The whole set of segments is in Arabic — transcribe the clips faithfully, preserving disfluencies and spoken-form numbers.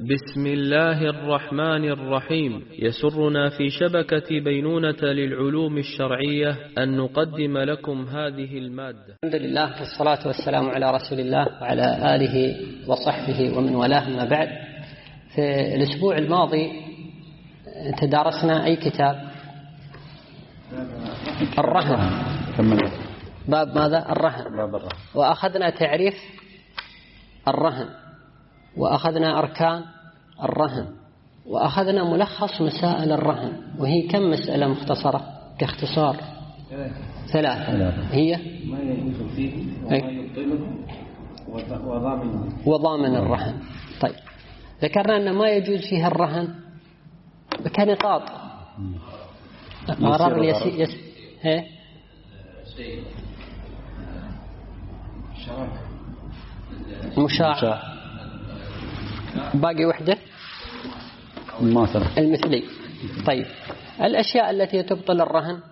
بسم الله الرحمن الرحيم. يسرنا في شبكة بينونة للعلوم الشرعية أن نقدم لكم هذه المادة. الحمد لله والصلاة والسلام على رسول الله وعلى آله وصحبه ومن والاه، ما بعد. في الأسبوع الماضي تدارسنا أي كتاب؟ الرهن. باب ماذا؟ الرهن. باب الرهن. وأخذنا تعريف الرهن، وأخذنا أركان الرهن، وأخذنا ملخص مسائل الرهن، وهي كم مسألة مختصرة كاختصار؟ ثلاثة. هي ما يجوز فيه وما يبطله وضامن وضامن الرهن. طيب، ذكرنا أن ما يجوز فيها الرهن كنقاط غرر يسي يس هي مشاع. باقي وحدة المثلي. طيب، الأشياء التي تبطل الرهن،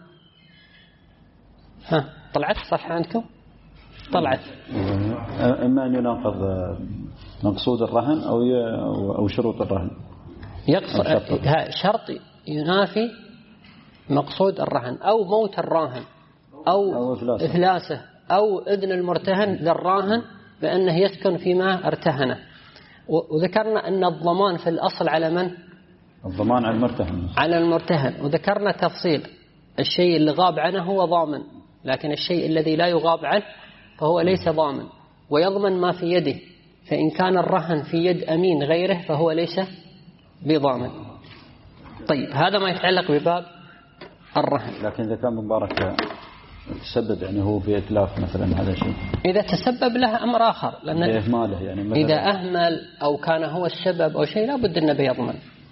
ها طلعت صفحة عندكم؟ طلعت. إما أن يناقض مقصود الرهن أو أو شروط الرهن. يقصد شرط ينافي مقصود الرهن، أو موت الراهن، أو, أو إفلاسه، أو إذن المرتهن للراهن بأنه يسكن فيما ارتهنه. وذكرنا أن الضمان في الأصل على من؟ الضمان على المرتهن. على المرتهن. وذكرنا تفصيل: الشيء اللي غاب عنه هو ضامن، لكن الشيء الذي لا يغاب عنه فهو ليس ضامن، ويضمن ما في يده. فإن كان الرهن في يد أمين غيره فهو ليس بضامن. طيب، هذا ما يتعلق بباب الرهن. لكن إذا كان مبارك تسبب، يعني هو في إتلاف مثلا، هذا شيء. إذا تسبب لها أمر آخر، لأن إهماله يعني إذا أهمل أو كان هو السبب أو شيء لا بد أنه بيضمن.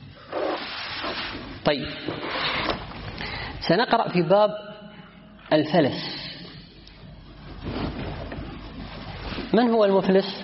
طيب، سنقرأ في باب الفلس. من هو المفلس؟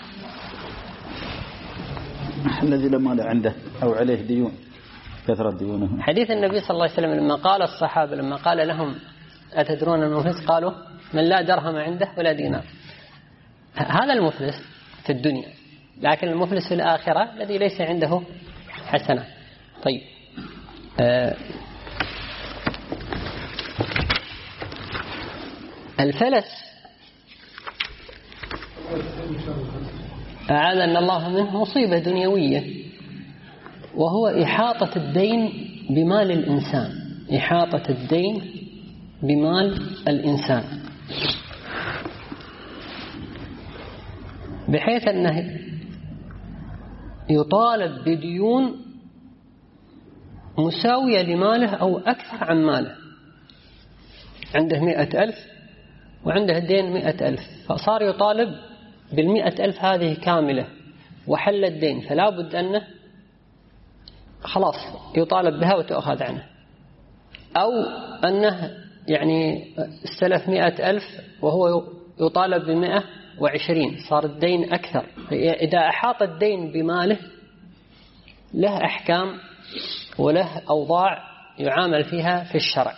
الذي لا مال عنده أو عليه ديون، كثرة ديونه. حديث النبي صلى الله عليه وسلم لما قال الصحابة لما قال لهم: أتدرون المفلس؟ قالوا: من لا درهم عنده ولا دينار. هذا المفلس في الدنيا، لكن المفلس في الآخرة الذي ليس عنده حسنة. طيب، آه الفلس أعاذنا الله منه مصيبة دنيوية، وهو إحاطة الدين بمال الإنسان. إحاطة الدين بمال الإنسان بحيث أنه يطالب بديون مساوية لماله أو أكثر عن ماله. عنده مئة ألف وعنده دين مئة ألف، فصار يطالب بالمئة ألف هذه كاملة وحل الدين، فلا بد أنه خلاص يطالب بها وتأخذ عنه. أو أنه يعني استلف مئة ألف وهو يطالب بمئة وعشرين، صار الدين أكثر. إذا أحاط الدين بماله له أحكام وله أوضاع يعامل فيها في الشرع.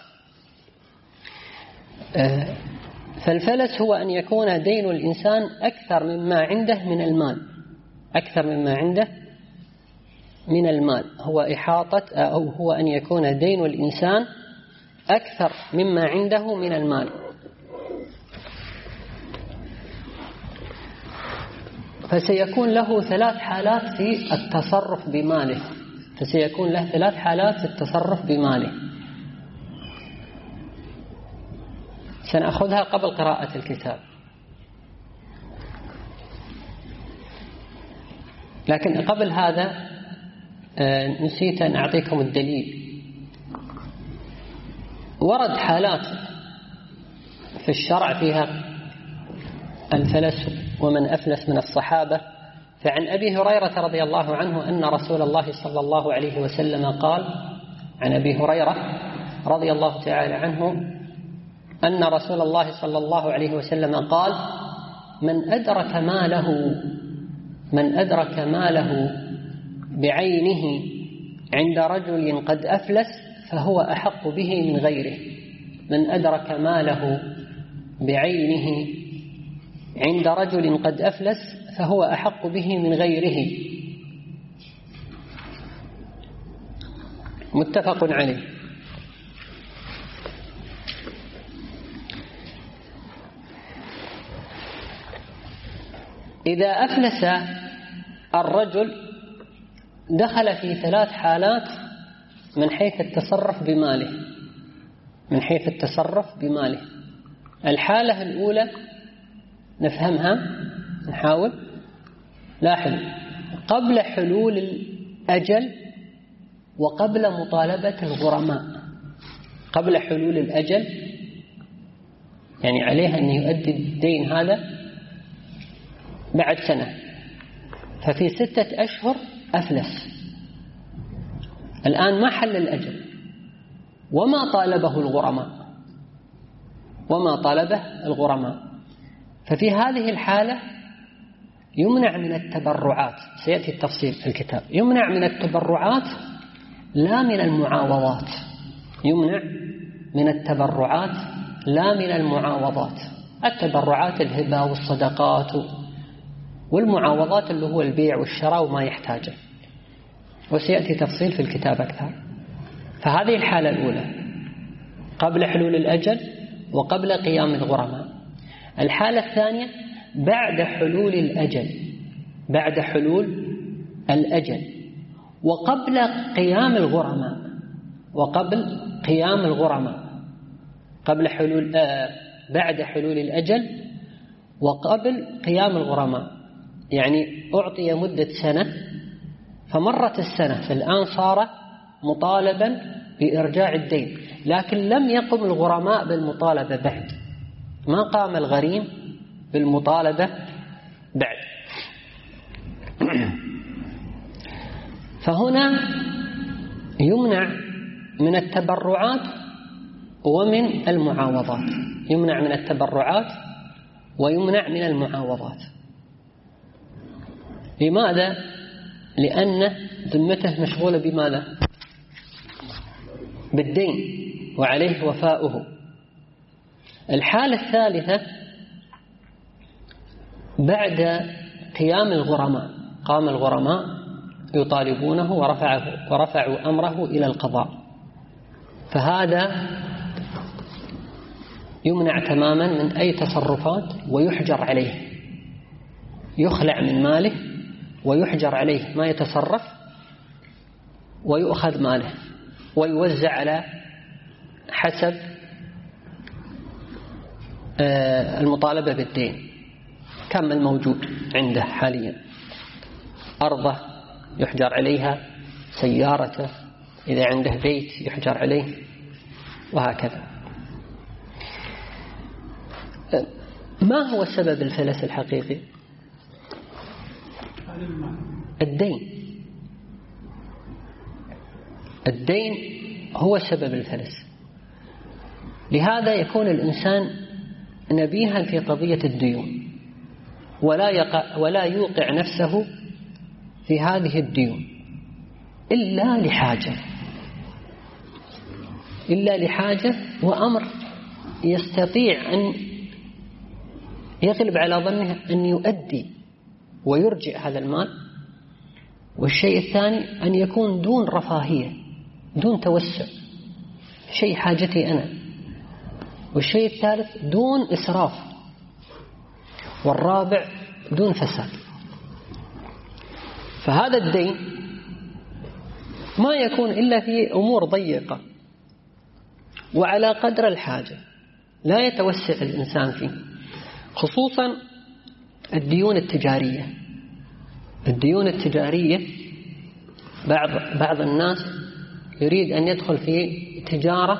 فالفلس هو أن يكون دين الإنسان أكثر مما عنده من المال، أكثر مما عنده من المال. هو إحاطة أو هو أن يكون دين الإنسان أكثر مما عنده من المال. فسيكون له ثلاث حالات في التصرف بماله فسيكون له ثلاث حالات في التصرف بماله سنأخذها قبل قراءة الكتاب. لكن قبل هذا نسيت أن أعطيكم الدليل. ورد حالات في الشرع فيها الفلس ومن أفلس من الصحابة. فعن أبي هريرة رضي الله عنه أن رسول الله صلى الله عليه وسلم قال: عن أبي هريرة رضي الله تعالى عنه أن رسول الله صلى الله عليه وسلم قال: من أدرك ماله من أدرك ماله بعينه عند رجل قد أفلس فهو أحق به من غيره. من أدرك ماله بعينه عند رجل قد أفلس فهو أحق به من غيره. متفق عليه. إذا أفلس الرجل دخل في ثلاث حالات من حيث التصرف بماله من حيث التصرف بماله. الحالة الأولى نفهمها، نحاول. لاحظ، قبل حلول الأجل وقبل مطالبة الغرماء. قبل حلول الأجل يعني عليه أن يؤدي الدين هذا بعد سنة، ففي ستة أشهر أفلس، الآن ما حل الأجل وما طالبه الغرماء وما طالبه الغرماء ففي هذه الحالة يمنع من التبرعات. سيأتي التفصيل في الكتاب. يمنع من التبرعات لا من المعاوضات. يمنع من التبرعات لا من المعاوضات. التبرعات الهبة والصدقات والمعاوضات اللي هو البيع والشراء وما يحتاجه، وسيأتي تفصيل في الكتاب أكثر. فهذه الحالة الأولى قبل حلول الأجل وقبل قيام الغرماء. الحالة الثانية بعد حلول الأجل بعد حلول الأجل وقبل قيام الغرماء وقبل قيام الغرماء قبل حلول آه بعد حلول الأجل وقبل قيام الغرماء. يعني أعطي مدة سنة فمرت السنة، فالآن صار مطالبا بإرجاع الدين، لكن لم يقم الغرماء بالمطالبة بعد، ما قام الغريم بالمطالبة بعد. فهنا يمنع من التبرعات ومن المعاوضات. يمنع من التبرعات ويمنع من المعاوضات. لماذا؟ لأن ذمته مشغولة بماذا؟ بالدين وعليه وفاؤه. الحالة الثالثة بعد قيام الغرماء. قام الغرماء يطالبونه ورفعه ورفعوا أمره إلى القضاء، فهذا يمنع تماما من أي تصرفات ويحجر عليه، يخلع من ماله ويحجر عليه، ما يتصرف، ويؤخذ ماله ويوزع على حسب المطالبة بالدين كم الموجود عنده حاليا. أرضه يحجر عليها، سيارته، إذا عنده بيت يحجر عليه، وهكذا. ما هو سبب الفلس الحقيقي؟ الدين. الدين هو سبب الفلس. لهذا يكون الإنسان نبيها في قضية الديون، ولا يقع ولا يوقع نفسه في هذه الديون إلا لحاجة إلا لحاجة وأمر يستطيع أن يغلب على ظنه أن يؤدي ويرجع هذا المال. والشيء الثاني أن يكون دون رفاهية، دون توسع، شيء حاجتي أنا. والشيء الثالث دون إسراف. والرابع دون فساد. فهذا الدين ما يكون إلا في أمور ضيقة وعلى قدر الحاجة، لا يتوسع الإنسان فيه، خصوصا الديون التجارية. الديون التجارية بعض بعض الناس يريد أن يدخل في تجارة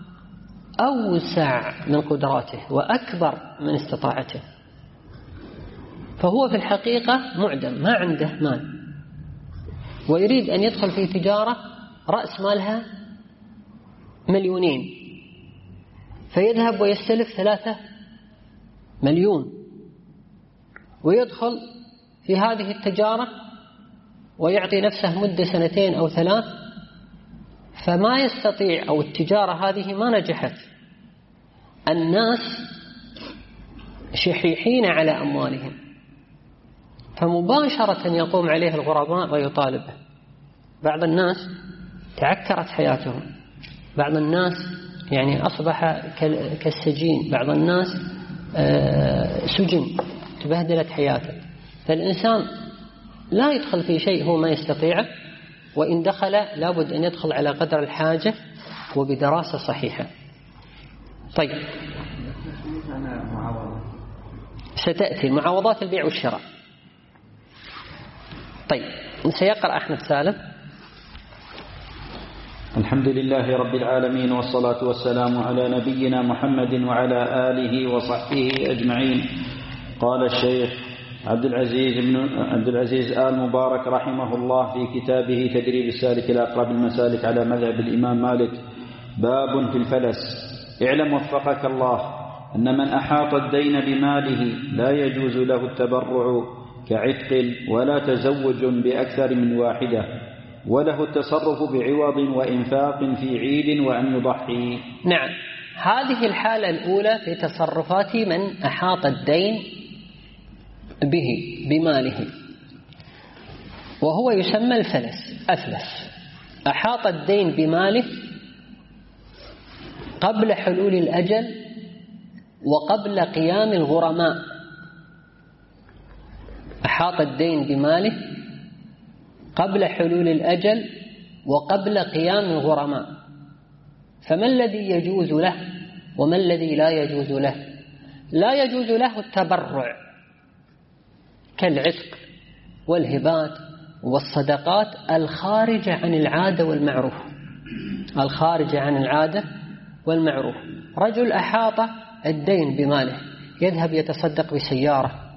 أوسع من قدراته وأكبر من استطاعته، فهو في الحقيقة معدم، ما عنده مال، ويريد أن يدخل في تجارة رأس مالها مليونين، فيذهب ويستلف ثلاثة مليون ويدخل في هذه التجارة ويعطي نفسه مدة سنتين أو ثلاث، فما يستطيع، أو التجارة هذه ما نجحت، الناس شحيحين على أموالهم، فمباشرة يقوم عليه الغرماء ويطالبه. بعض الناس تعكرت حياتهم. بعض الناس يعني أصبح كالسجين، بعض الناس سجن، تبهدلت حياته. فالإنسان لا يدخل في شيء هو ما يستطيعه، وإن دخل لابد أن يدخل على قدر الحاجة وبدراسة صحيحة. طيب، ستأتي المعاوضات البيع والشراء. طيب، سيقرأ أحمد سالم. الحمد لله رب العالمين، والصلاة والسلام على نبينا محمد وعلى آله وصحبه أجمعين. قال الشيخ عبد العزيز بن عبد العزيز آل مبارك رحمه الله في كتابه تدريب السالك إلى أقرب المسالك على مذهب الإمام مالك: باب في الفلس. اعلم وفقك الله أن من أحاط الدين بماله لا يجوز له التبرع كعتق ولا تزوج بأكثر من واحدة، وله التصرف بعوض وإنفاق في عيد وأن يضحي. نعم، هذه الحالة الأولى في تصرفات من أحاط الدين به بماله، وهو يسمى الفلس. أفلس، أحاط الدين بماله قبل حلول الأجل وقبل قيام الغرماء. أحاط الدين بماله قبل حلول الأجل وقبل قيام الغرماء. فما الذي يجوز له وما الذي لا يجوز له؟ لا يجوز له التبرع كالعتق والهبات والصدقات الخارجة عن العادة والمعروف. الخارجة عن العادة والمعروف، رجل أحاط الدين بماله، يذهب يتصدق بسيارة،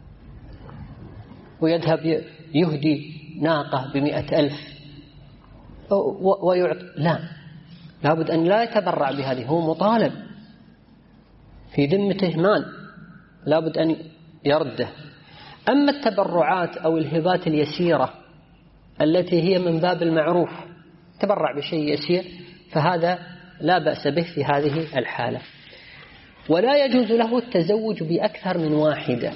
ويذهب يهدي ناقة بمئة ألف ويعطي. لا، لابد أن لا يتبرع بهذه، هو مطالب في ذمته مال، لابد أن يرده. أما التبرعات أو الهبات اليسيرة التي هي من باب المعروف، تبرع بشيء يسير، فهذا لا بأس به في هذه الحالة. ولا يجوز له التزوج بأكثر من واحدة،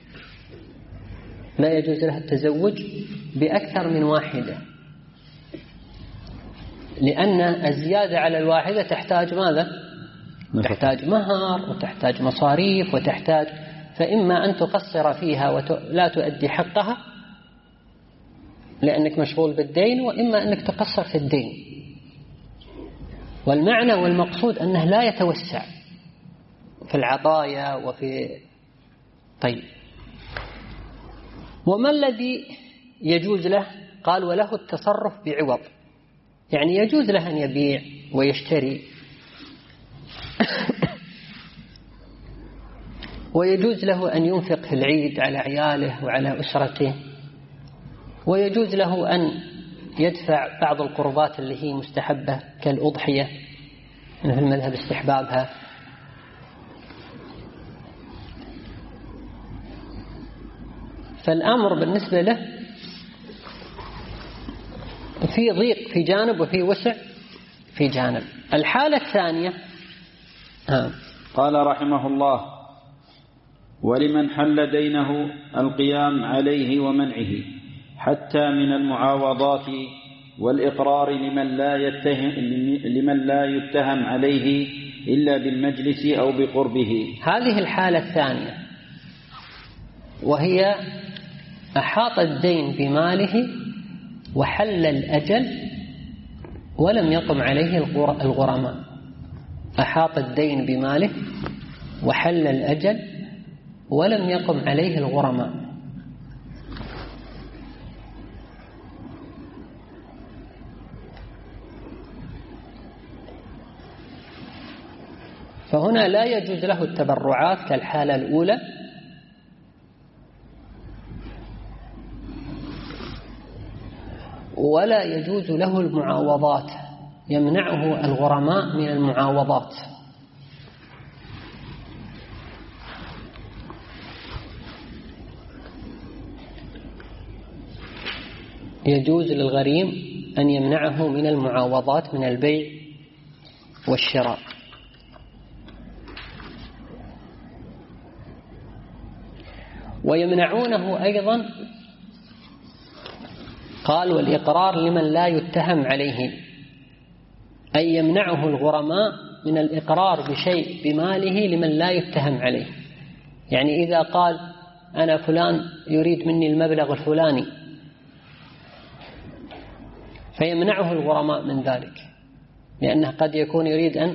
لا يجوز له التزوج بأكثر من واحدة، لأن الزيادة على الواحدة تحتاج ماذا؟ تحتاج مهر وتحتاج مصاريف وتحتاج، فإما أن تقصر فيها ولا تؤدي حقها لأنك مشغول بالدين، وإما أنك تقصر في الدين. والمعنى والمقصود أنه لا يتوسع في العطايا وفي. طيب، وما الذي يجوز له؟ قال: وله التصرف بعوض، يعني يجوز له أن يبيع ويشتري ويجوز له أن ينفق في العيد على عياله وعلى أسرته، ويجوز له أن يدفع بعض القربات اللي هي مستحبة كالأضحية، في المذهب استحبابها. فالأمر بالنسبة له في ضيق في جانب وفي وسع في جانب. الحالة الثانية آه. قال رحمه الله: ولمن حل دينه القيام عليه ومنعه حتى من المعاوضات والإقرار لمن لا يتهم, لمن لا يتهم عليه إلا بالمجلس أو بقربه. هذه الحالة الثانية، وهي أحاط الدين بماله وحل الأجل ولم يقم عليه الغرماء. أحاط الدين بماله وحل الأجل ولم يقم عليه الغرماء. فهنا لا يجوز له التبرعات كالحالة الأولى، ولا يجوز له المعاوضات، يمنعه الغرماء من المعاوضات. يجوز للغريم أن يمنعه من المعاوضات من البيع والشراء. ويمنعونه أيضا قال والإقرار لمن لا يتهم عليه، أي يمنعه الغرماء من الإقرار بشيء بماله لمن لا يتهم عليه. يعني إذا قال أنا فلان يريد مني المبلغ الفلاني فيمنعه الغرماء من ذلك، لأنه قد يكون يريد أن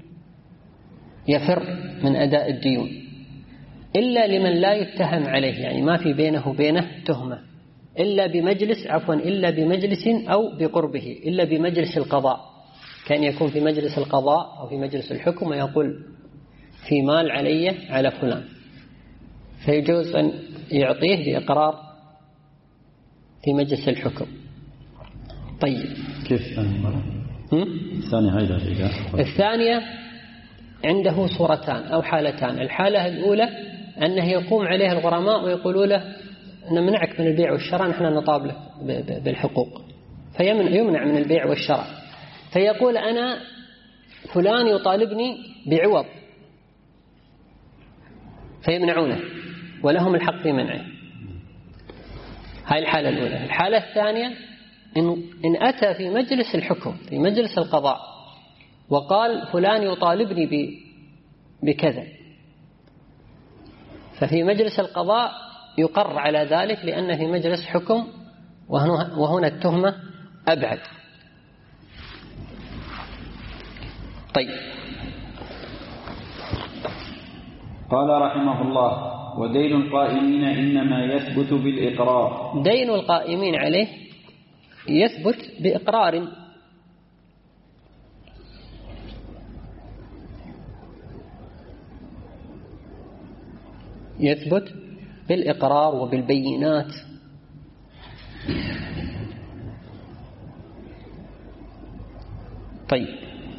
يفر من أداء الديون، إلا لمن لا يتهم عليه، يعني ما في بينه وبينه تهمة، إلا بمجلس عفوا إلا بمجلس أو بقربه، إلا بمجلس القضاء، كان يكون في مجلس القضاء أو في مجلس الحكم ويقول في مال علي على فلان، فيجوز أن يعطيه بإقرار في مجلس الحكم. طيب كيف الثانية هيدا؟ الثانية عنده صورتان أو حالتان. الحالة الأولى أنه يقوم عليه الغرماء ويقولوا له نمنعك من البيع والشراء، نحن نطالبك بالحقوق، فيمنع من البيع والشراء، فيقول أنا فلان يطالبني بعوض، فيمنعونه ولهم الحق في منعه. هاي الحالة الأولى. الحالة الثانية إن, إن أتى في مجلس الحكم في مجلس القضاء وقال فلان يطالبني بكذا، ففي مجلس القضاء يقر على ذلك لأنه في مجلس حكم، وهنا التهمة أبعد. طيب قال رحمه الله ودين القائمين إنما يثبت بالإقرار. دين القائمين عليه يثبت بإقرار، يثبت بالإقرار وبالبينات. طيب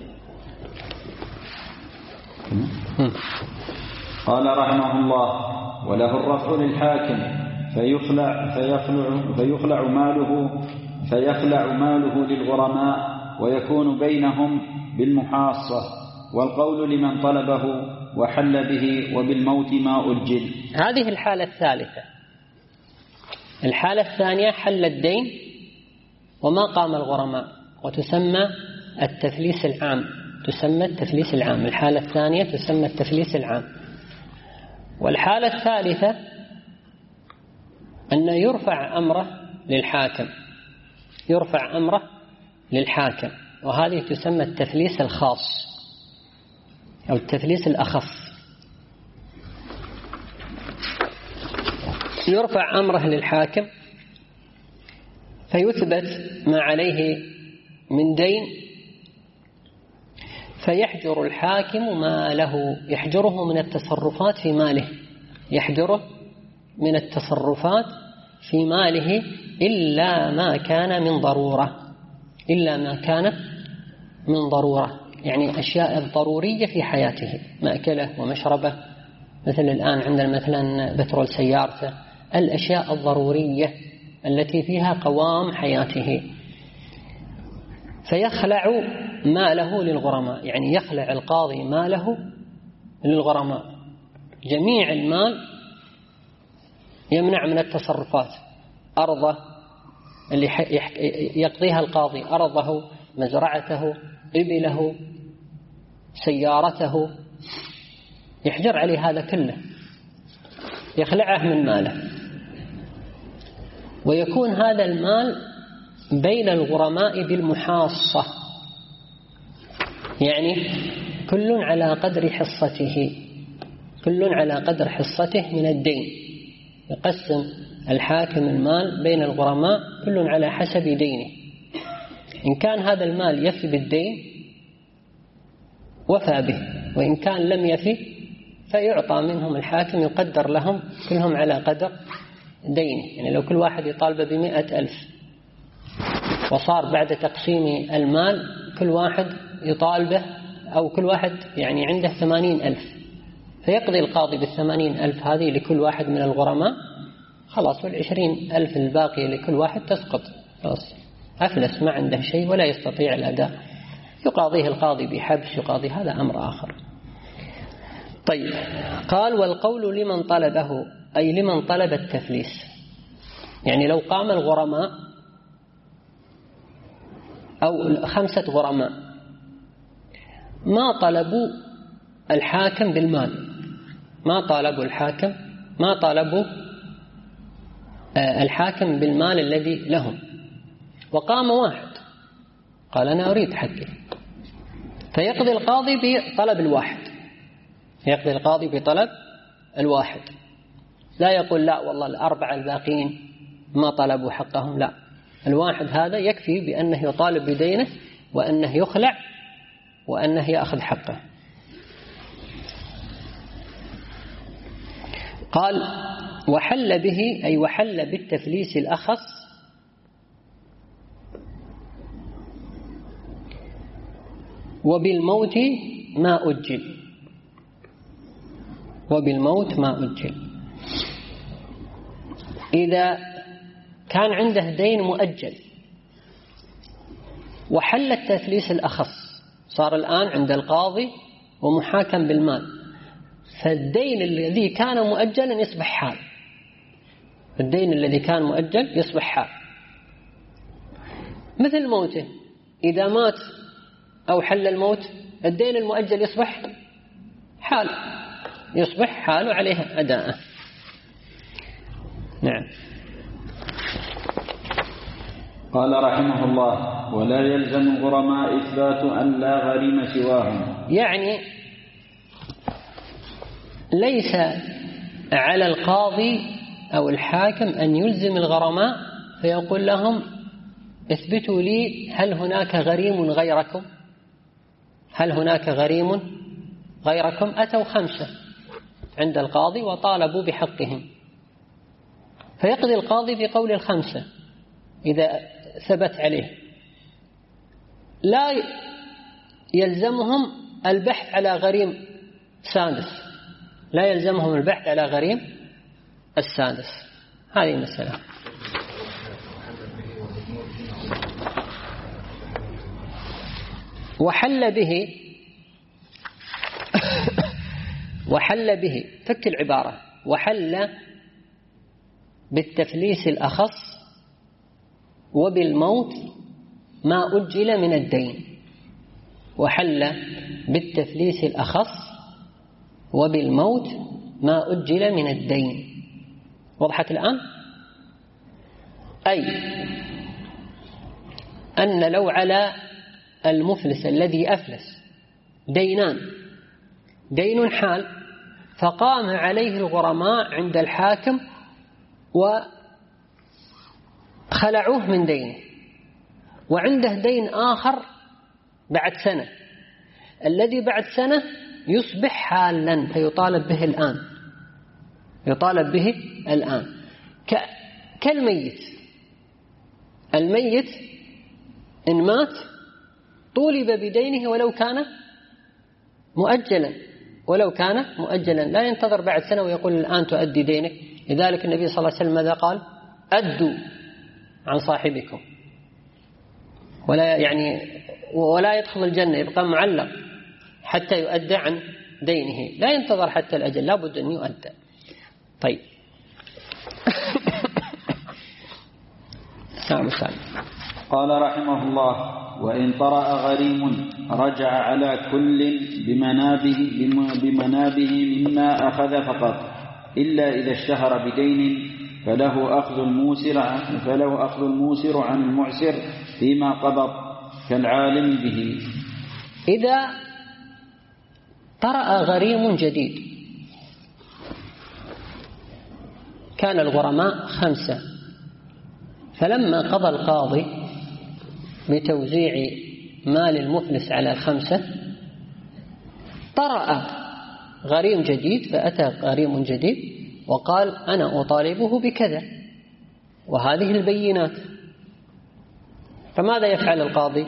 قال رحمه الله وله الرفع للحاكم فيخلع فيخلع فيخلع ماله فيخلع ماله للغرماء ويكون بينهم بالمحاصة، والقول لمن طلبه وحل به وبالموت ما أجل. هذه الحالة الثالثة. الحالة الثانية حل الدين وما قام الغرماء، وتسمى التفليس العام، تسمى التفليس العام. الحالة الثانية تسمى التفليس العام. والحالة الثالثة أن يرفع أمره للحاكم، يرفع أمره للحاكم، وهذه تسمى التفليس الخاص أو التفليس الأخص. يرفع أمره للحاكم فيثبت ما عليه من دين، فيحجر الحاكم ماله، يحجره من التصرفات في ماله، يحجره من التصرفات في ماله إلا ما كان من ضرورة، إلا ما كان من ضرورة، يعني أشياء الضرورية في حياته، مأكله ومشربه، مثل الآن عندنا مثلا بترول سيارته، الأشياء الضرورية التي فيها قوام حياته، فيخلع ماله للغرماء، يعني يخلع القاضي ماله للغرماء، جميع المال يمنع من التصرفات، أرضه اللي يقضيها القاضي، أرضه، مزرعته، إبله، سيارته، يحجر عليه هذا كله، يخلعه من ماله، ويكون هذا المال بين الغرماء بالمحاصة، يعني كل على قدر حصته، كل على قدر حصته من الدين. يقسم الحاكم المال بين الغرماء كل على حسب دينه، إن كان هذا المال يفي بالدين وفى به، وإن كان لم يفي فيعطى منهم الحاكم، يقدر لهم كلهم على قدر دينه. يعني لو كل واحد يطالب بمئة ألف وصار بعد تقسيم المال كل واحد يطالبه أو كل واحد يعني عنده ثمانين ألف، فيقضي القاضي بالثمانين ألف هذه لكل واحد من الغرماء، خلاص، والعشرين ألف الباقية لكل واحد تسقط، خلاص أفلس ما عنده شيء ولا يستطيع الأداء، يقاضيه القاضي بحبس، يقاضي، هذا أمر آخر. طيب قال والقول لمن طلبه، أي لمن طلب التفليس، يعني لو قام الغرماء أو خمسة غرماء ما طلبوا الحاكم بالمال، ما طالبوا الحاكم ما طالبوا الحاكم بالمال الذي لهم، وقام واحد قال أنا أريد حقي، فيقضي القاضي بطلب الواحد، يقضي القاضي بطلب الواحد، لا يقول لا والله الأربعة الباقين ما طلبوا حقهم، لا، الواحد هذا يكفي بأنه يطالب بدينه وأنه يخلع وأنه يأخذ حقه. قال وحل به أي وحل بالتفليس الأخص وبالموت ما أجل، وبالموت ما أجل. إذا كان عنده دين مؤجل وحل التفليس الأخص، صار الآن عند القاضي ومحاكم بالمال، فالدين الذي كان مؤجلا يصبح حال، الدين الذي كان مؤجل يصبح حال، مثل موته، إذا مات أو حل الموت الدين المؤجل يصبح حال، يصبح حال عليه أداءه. نعم. قال رحمه الله ولا يلزم الغرماء إثبات أن لا غريم سواهم، يعني ليس على القاضي أو الحاكم أن يلزم الغرماء فيقول لهم اثبتوا لي هل هناك غريم غيركم، هل هناك غريم غيركم. أتوا خمسة عند القاضي وطالبوا بحقهم، فيقضي القاضي بقول الخمسة إذا ثبت عليه، لا يلزمهم البحث على غريم سادس، لا يلزمهم البحث على غريم السادس. هذه المسألة. وحل به وحل به فك العبارة، وحل بالتفليس الأخص وبالموت ما أجل من الدين، وحل بالتفليس الأخص وبالموت ما أجل من الدين. وضحت الآن؟ أي أن لو على المفلس الذي أفلس دينان، دين حال فقام عليه الغرماء عند الحاكم وخلعوه من دينه، وعنده دين آخر بعد سنة، الذي بعد سنة يصبح حالا فيطالب به الآن، يطالب به الآن كالميت. الميت إن مات طولب بدينه ولو كان مؤجلا، ولو كان مؤجلا، لا ينتظر بعد سنة ويقول الآن تؤدي دينك. لذلك النبي صلى الله عليه وسلم ماذا قال؟ أدوا عن صاحبكم، ولا يعني ولا يدخل الجنة، يبقى معلق حتى يؤدى عن دينه، لا ينتظر حتى الأجل، لا بد أن يؤدى. طيب. قال رحمه الله وإن طرأ غريم رجع على كل بمنابه, بمنابه مما أخذ فقط، إلا إذا اشتهر بدين فله أخذ الموسر, فله أخذ الموسر عن المعسر فيما قبض كالعالم به. إذا طرأ غريم جديد، كان الغرماء خمسة، فلما قضى القاضي بتوزيع مال المفلس على الخمسة طرأ غريم جديد، فأتى غريم جديد وقال أنا أطالبه بكذا وهذه البينات، فماذا يفعل القاضي؟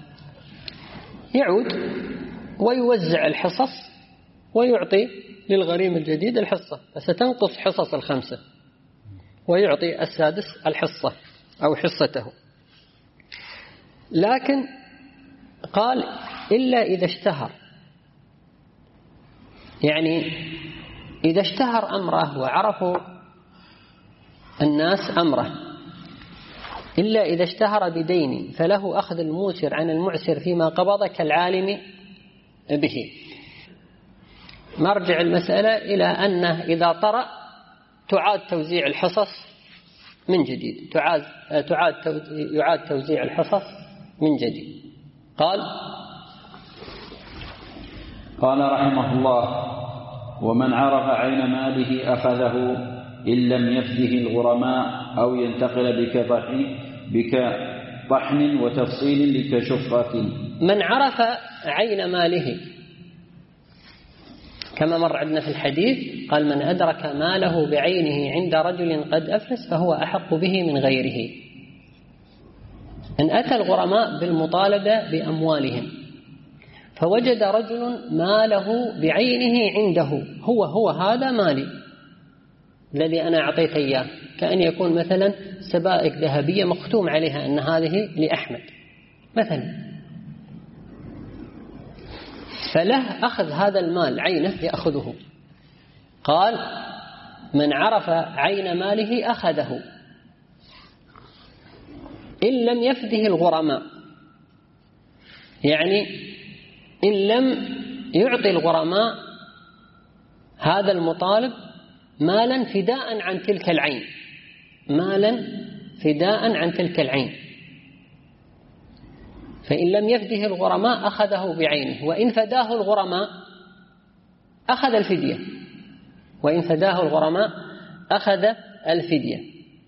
يعود ويوزع الحصص ويعطي للغريم الجديد الحصة، فستنقص حصص الخمسة ويعطي السادس الحصة أو حصته. لكن قال إلا إذا اشتهر، يعني إذا اشتهر أمره وعرفوا الناس أمره إلا إذا اشتهر بدين فله أخذ الموسر عن المعسر فيما قبض كالعالم به. مرجع المسألة إلى أنه إذا طرأ تعاد توزيع الحصص من جديد، تعاد تعاد يعاد توزيع الحصص من جديد. قال قال رحمه الله: ومن عرف عين ماله أخذه إن لم يفده الغرماء أو ينتقل بكطحن بكطحن وتفصيل لكشفرة. من عرف عين ماله كما مر عندنا في الحديث، قال: من أدرك ماله بعينه عند رجل قد أفلس فهو أحق به من غيره. إن أتى الغرماء بالمطالبة بأموالهم فوجد رجل ماله بعينه عنده، هو هو هذا مالي الذي أنا أعطيت إياه، كأن يكون مثلا سبائك ذهبية مختوم عليها أن هذه لأحمد مثلا، فله أخذ هذا المال عينه يأخذه. قال: من عرف عين ماله أخذه إن لم يفده الغرماء، يعني إن لم يعطي الغرماء هذا المطالب مالا فداء عن تلك العين، مالا فداء عن تلك العين، فإن لم يفده الغرماء أخذه بعينه، وإن فداه الغرماء أخذ الفدية، وإن فداه الغرماء أخذ الفدية.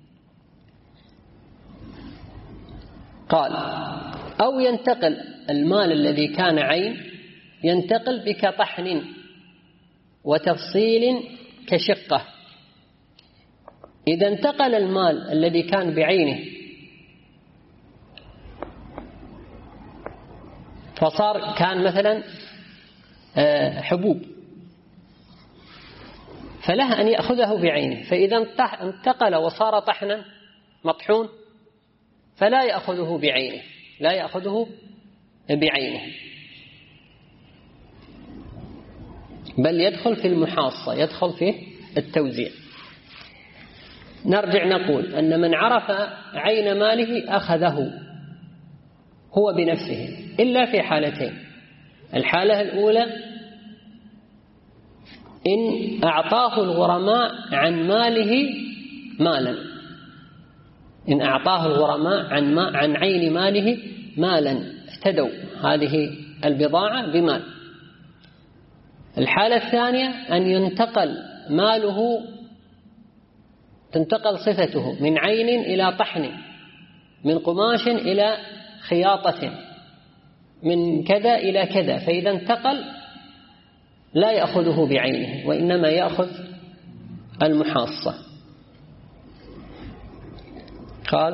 قال: أو ينتقل المال الذي كان عين، ينتقل بكطحن وتفصيل كشقة. إذا انتقل المال الذي كان بعينه فصار كان مثلا حبوب، فله أن يأخذه بعينه، فإذا انتقل وصار طحنا مطحون فلا يأخذه بعينه، لا يأخذه بعينه، بل يدخل في المحاصة، يدخل في التوزيع. نرجع نقول أن من عرف عين ماله أخذه هو بنفسه إلا في حالتين. الحالة الأولى إن أعطاه الغرماء عن ماله مالا، إن أعطاه الغرماء عن, ما عن عين ماله مالا افتدوا هذه البضاعة بمال. الحالة الثانية أن ينتقل ماله، تنتقل صفته من عين إلى طحن، من قماش إلى خياطة، من كذا إلى كذا، فإذا انتقل لا يأخذه بعينه وإنما يأخذ المحاصة. قال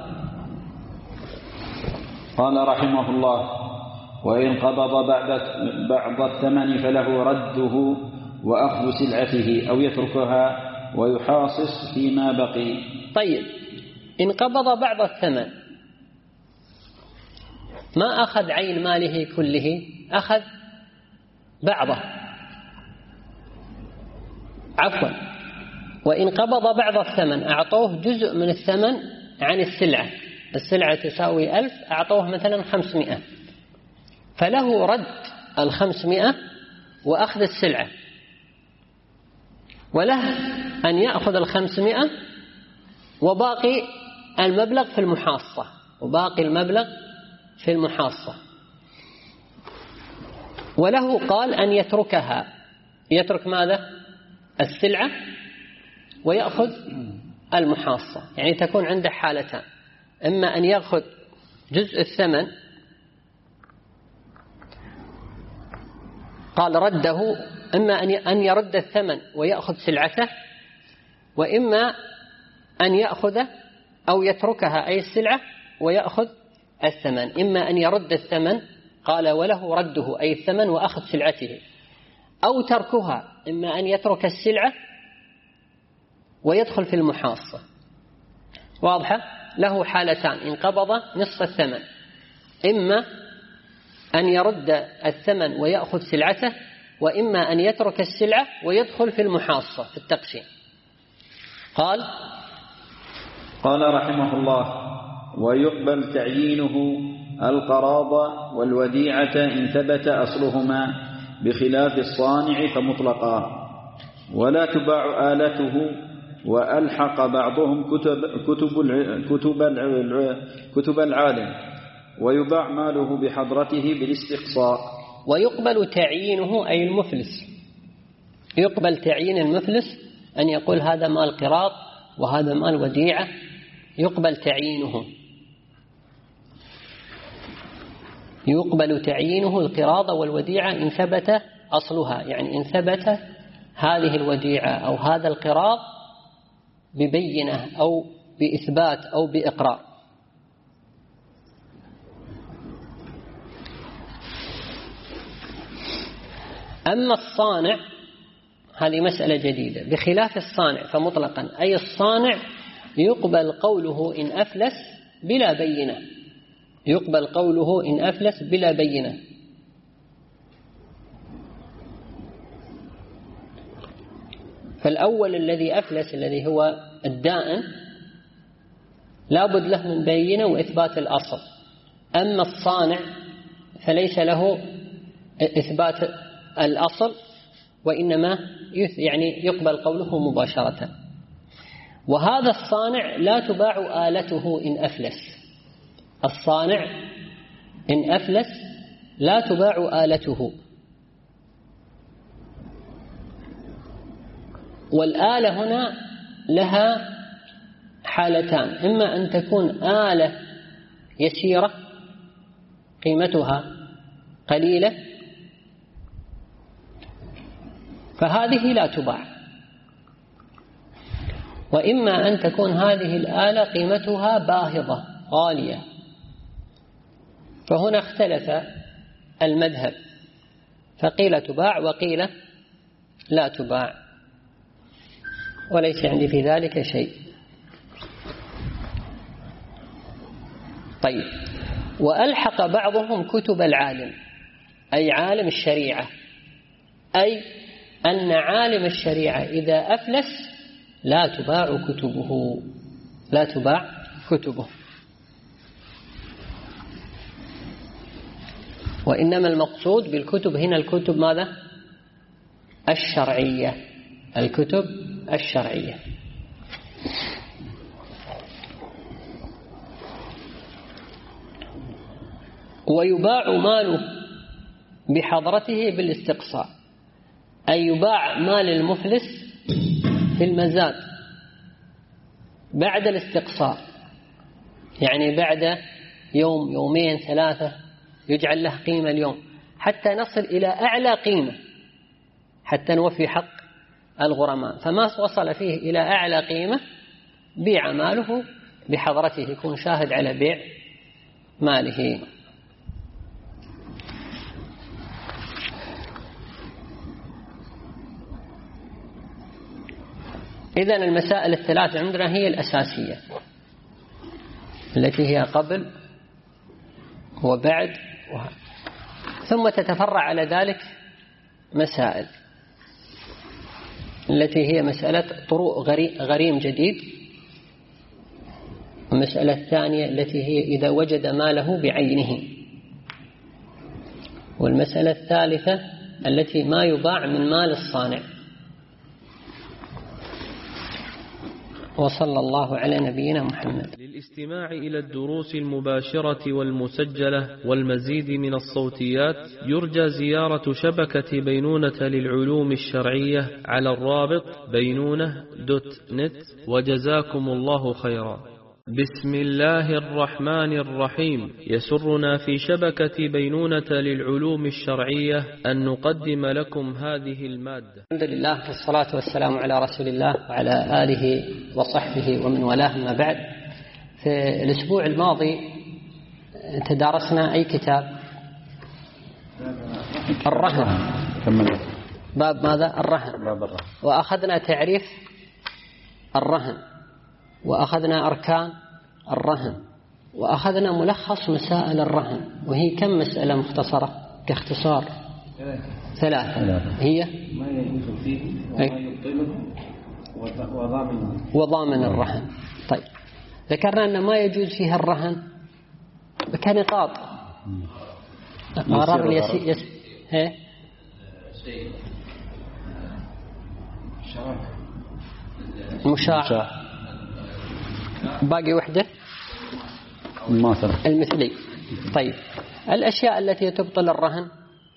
قال رحمه الله: وإن قبض بعد بعض الثمن فله رده وأخذ سلعته أو يتركها ويحاصص فيما بقي. طيب، إن قبض بعض الثمن ما أخذ عين ماله كله، أخذ بعضه، عفوا وإن قبض بعض الثمن أعطوه جزء من الثمن عن السلعة، السلعة تساوي ألف أعطوه مثلا خمسمائة، فله رد الخمسمائة وأخذ السلعة، وله أن يأخذ الخمسمائة وباقي المبلغ في المحاصة، وباقي المبلغ في المحاصة. وله قال أن يتركها، يترك ماذا؟ السلعة ويأخذ المحاصة، يعني تكون عنده حالتان: إما أن يأخذ جزء الثمن قال رده، إما أن يرد الثمن ويأخذ سلعته، وإما أن يأخذ أو يتركها أي السلعة ويأخذ الثمن. إما أن يرد الثمن قال وله رده أي الثمن وأخذ سلعته، أو تركها، إما أن يترك السلعة ويدخل في المحاصة. واضحة؟ له حالتان: إن قبض نصف الثمن، إما أن يرد الثمن ويأخذ سلعته، وإما أن يترك السلعة ويدخل في المحاصة في التقسيم. قال قال رحمه الله: ويقبل تعيينه القراض والوديعة إن ثبت أصلهما بخلاف الصانع فمطلقا، ولا تباع آلته. وألحق بعضهم كتب, كتب, كتب, كتب العالم ويباع ماله بحضرته بالاستقصاء. ويقبل تعيينه أي المفلس، يقبل تعيين المفلس أن يقول هذا مال قراض وهذا مال وديعة، يقبل تعيينه، يقبل تعيينه القراض والوديعة إن ثبت أصلها، يعني إن ثبت هذه الوديعة أو هذا القراض ببينة أو بإثبات أو بإقرار. أما الصانع هذه مسألة جديدة، بخلاف الصانع فمطلقا، أي الصانع يقبل قوله إن أفلس بلا بينة، يقبل قوله إن أفلس بلا بينة. فالأول الذي أفلس الذي هو الدائن لا بد له من بينة وإثبات الأصل. أما الصانع فليس له إثبات الأصل، وإنما يعني يقبل قوله مباشرة. وهذا الصانع لا تباع آلته إن أفلس، الصانع إن أفلس لا تباع آلته. والآلة هنا لها حالتان، إما أن تكون آلة يسيرة قيمتها قليلة فهذه لا تباع، وإما أن تكون هذه الآلة قيمتها باهظة غالية، فهنا اختلف المذهب، فقيل تباع وقيل لا تباع، وليس عندي في ذلك شيء. طيب، وألحق بعضهم كتب العالم أي عالم الشريعة، أي أن عالم الشريعة إذا أفلس لا تباع كتبه، لا تباع كتبه، وإنما المقصود بالكتب هنا الكتب ماذا؟ الشرعية، الكتب الشرعية. ويباع ماله بحضرته بالاستقصاء، أي يباع مال المفلس في المزاد بعد الاستقصاء، يعني بعد يوم يومين ثلاثة يجعل له قيمة اليوم حتى نصل إلى أعلى قيمة حتى نوفي حق الغرماء، فما وصل فيه إلى أعلى قيمة بيع ماله بحضرته، يكون شاهد على بيع ماله. إذن المسائل الثلاث عندنا هي الأساسية التي هي قبل وبعد، ثم تتفرع على ذلك مسائل التي هي مسألة طروء غريم جديد، والمسألة الثانية التي هي إذا وجد ماله بعينه، والمسألة الثالثة التي ما يباع من مال الصانع. وصلى الله على نبينا محمد. للاستماع إلى الدروس المباشرة والمسجلة والمزيد من الصوتيات يرجى زيارة شبكة بينونة للعلوم الشرعية على الرابط بينونة دوت نت، وجزاكم الله خيرا. بسم الله الرحمن الرحيم. يسرنا في شبكة بينونة للعلوم الشرعية أن نقدم لكم هذه المادة. الحمد لله والصلاة والسلام على رسول الله وعلى آله وصحبه ومن والاه، ما بعد. في الأسبوع الماضي تدارسنا أي كتاب؟ الرهن. باب ماذا؟ الرهن. وأخذنا تعريف الرهن، وأخذنا أركان الرهن، وأخذنا ملخص مسائل الرهن، وهي كم مسألة مختصرة كاختصار؟ ثلاثة. هي ما يجوز فيه وما يبطله وضامن وضامن الرهن. طيب، ذكرنا أن ما يجوز فيها الرهن كنقاط غرر يسير يس... ها مشاع باقي وحدة مثلا المثلي. طيب الأشياء التي تبطل الرهن،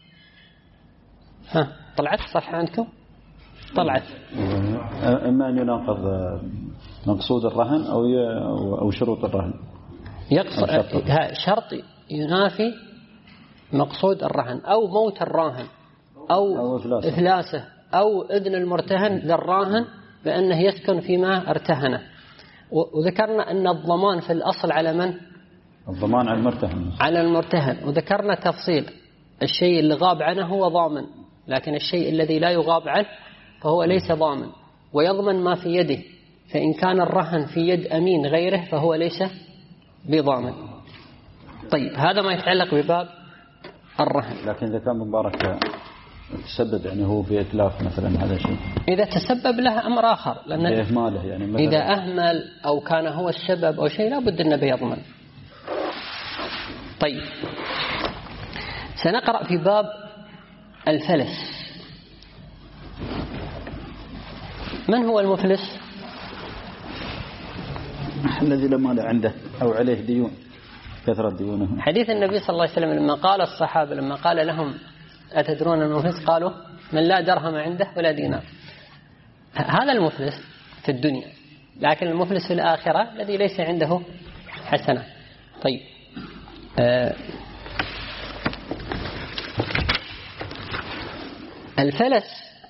ها طلعت صفحة عندكم؟ طلعت. إما أن يناقض مقصود الرهن أو أو شروط الرهن. يقصد شرط ينافي مقصود الرهن، أو موت الراهن، أو, أو إفلاسه. إفلاسه أو إذن المرتهن للراهن بأنه يسكن فيما ارتهنه. وذكرنا أن الضمان في الأصل على من؟ الضمان على المرتهن. على المرتهن. وذكرنا تفصيل الشيء اللي غاب عنه هو ضامن، لكن الشيء الذي لا يغاب عنه فهو ليس ضامن، ويضمن ما في يده، فإن كان الرهن في يد أمين غيره فهو ليس بضامن. طيب هذا ما يتعلق بباب الرهن. لكن إذا كان مبارك تسبب يعني هو في إتلاف مثلا هذا شيء، إذا تسبب له أمر آخر، لأن إهماله يعني إذا أهمل أو كان هو السبب أو شيء لا بد أنه بيضمن. طيب سنقرأ في باب الفلس. من هو المفلس؟ الذي لا مال عنده أو عليه ديون، كثرة ديونه. حديث النبي صلى الله عليه وسلم لما قال الصحابة لما قال لهم أتدرون المفلس؟ قالوا من لا درهم عنده ولا دينار. هذا المفلس في الدنيا، لكن المفلس في الآخرة الذي ليس عنده حسنة. طيب آه الفلس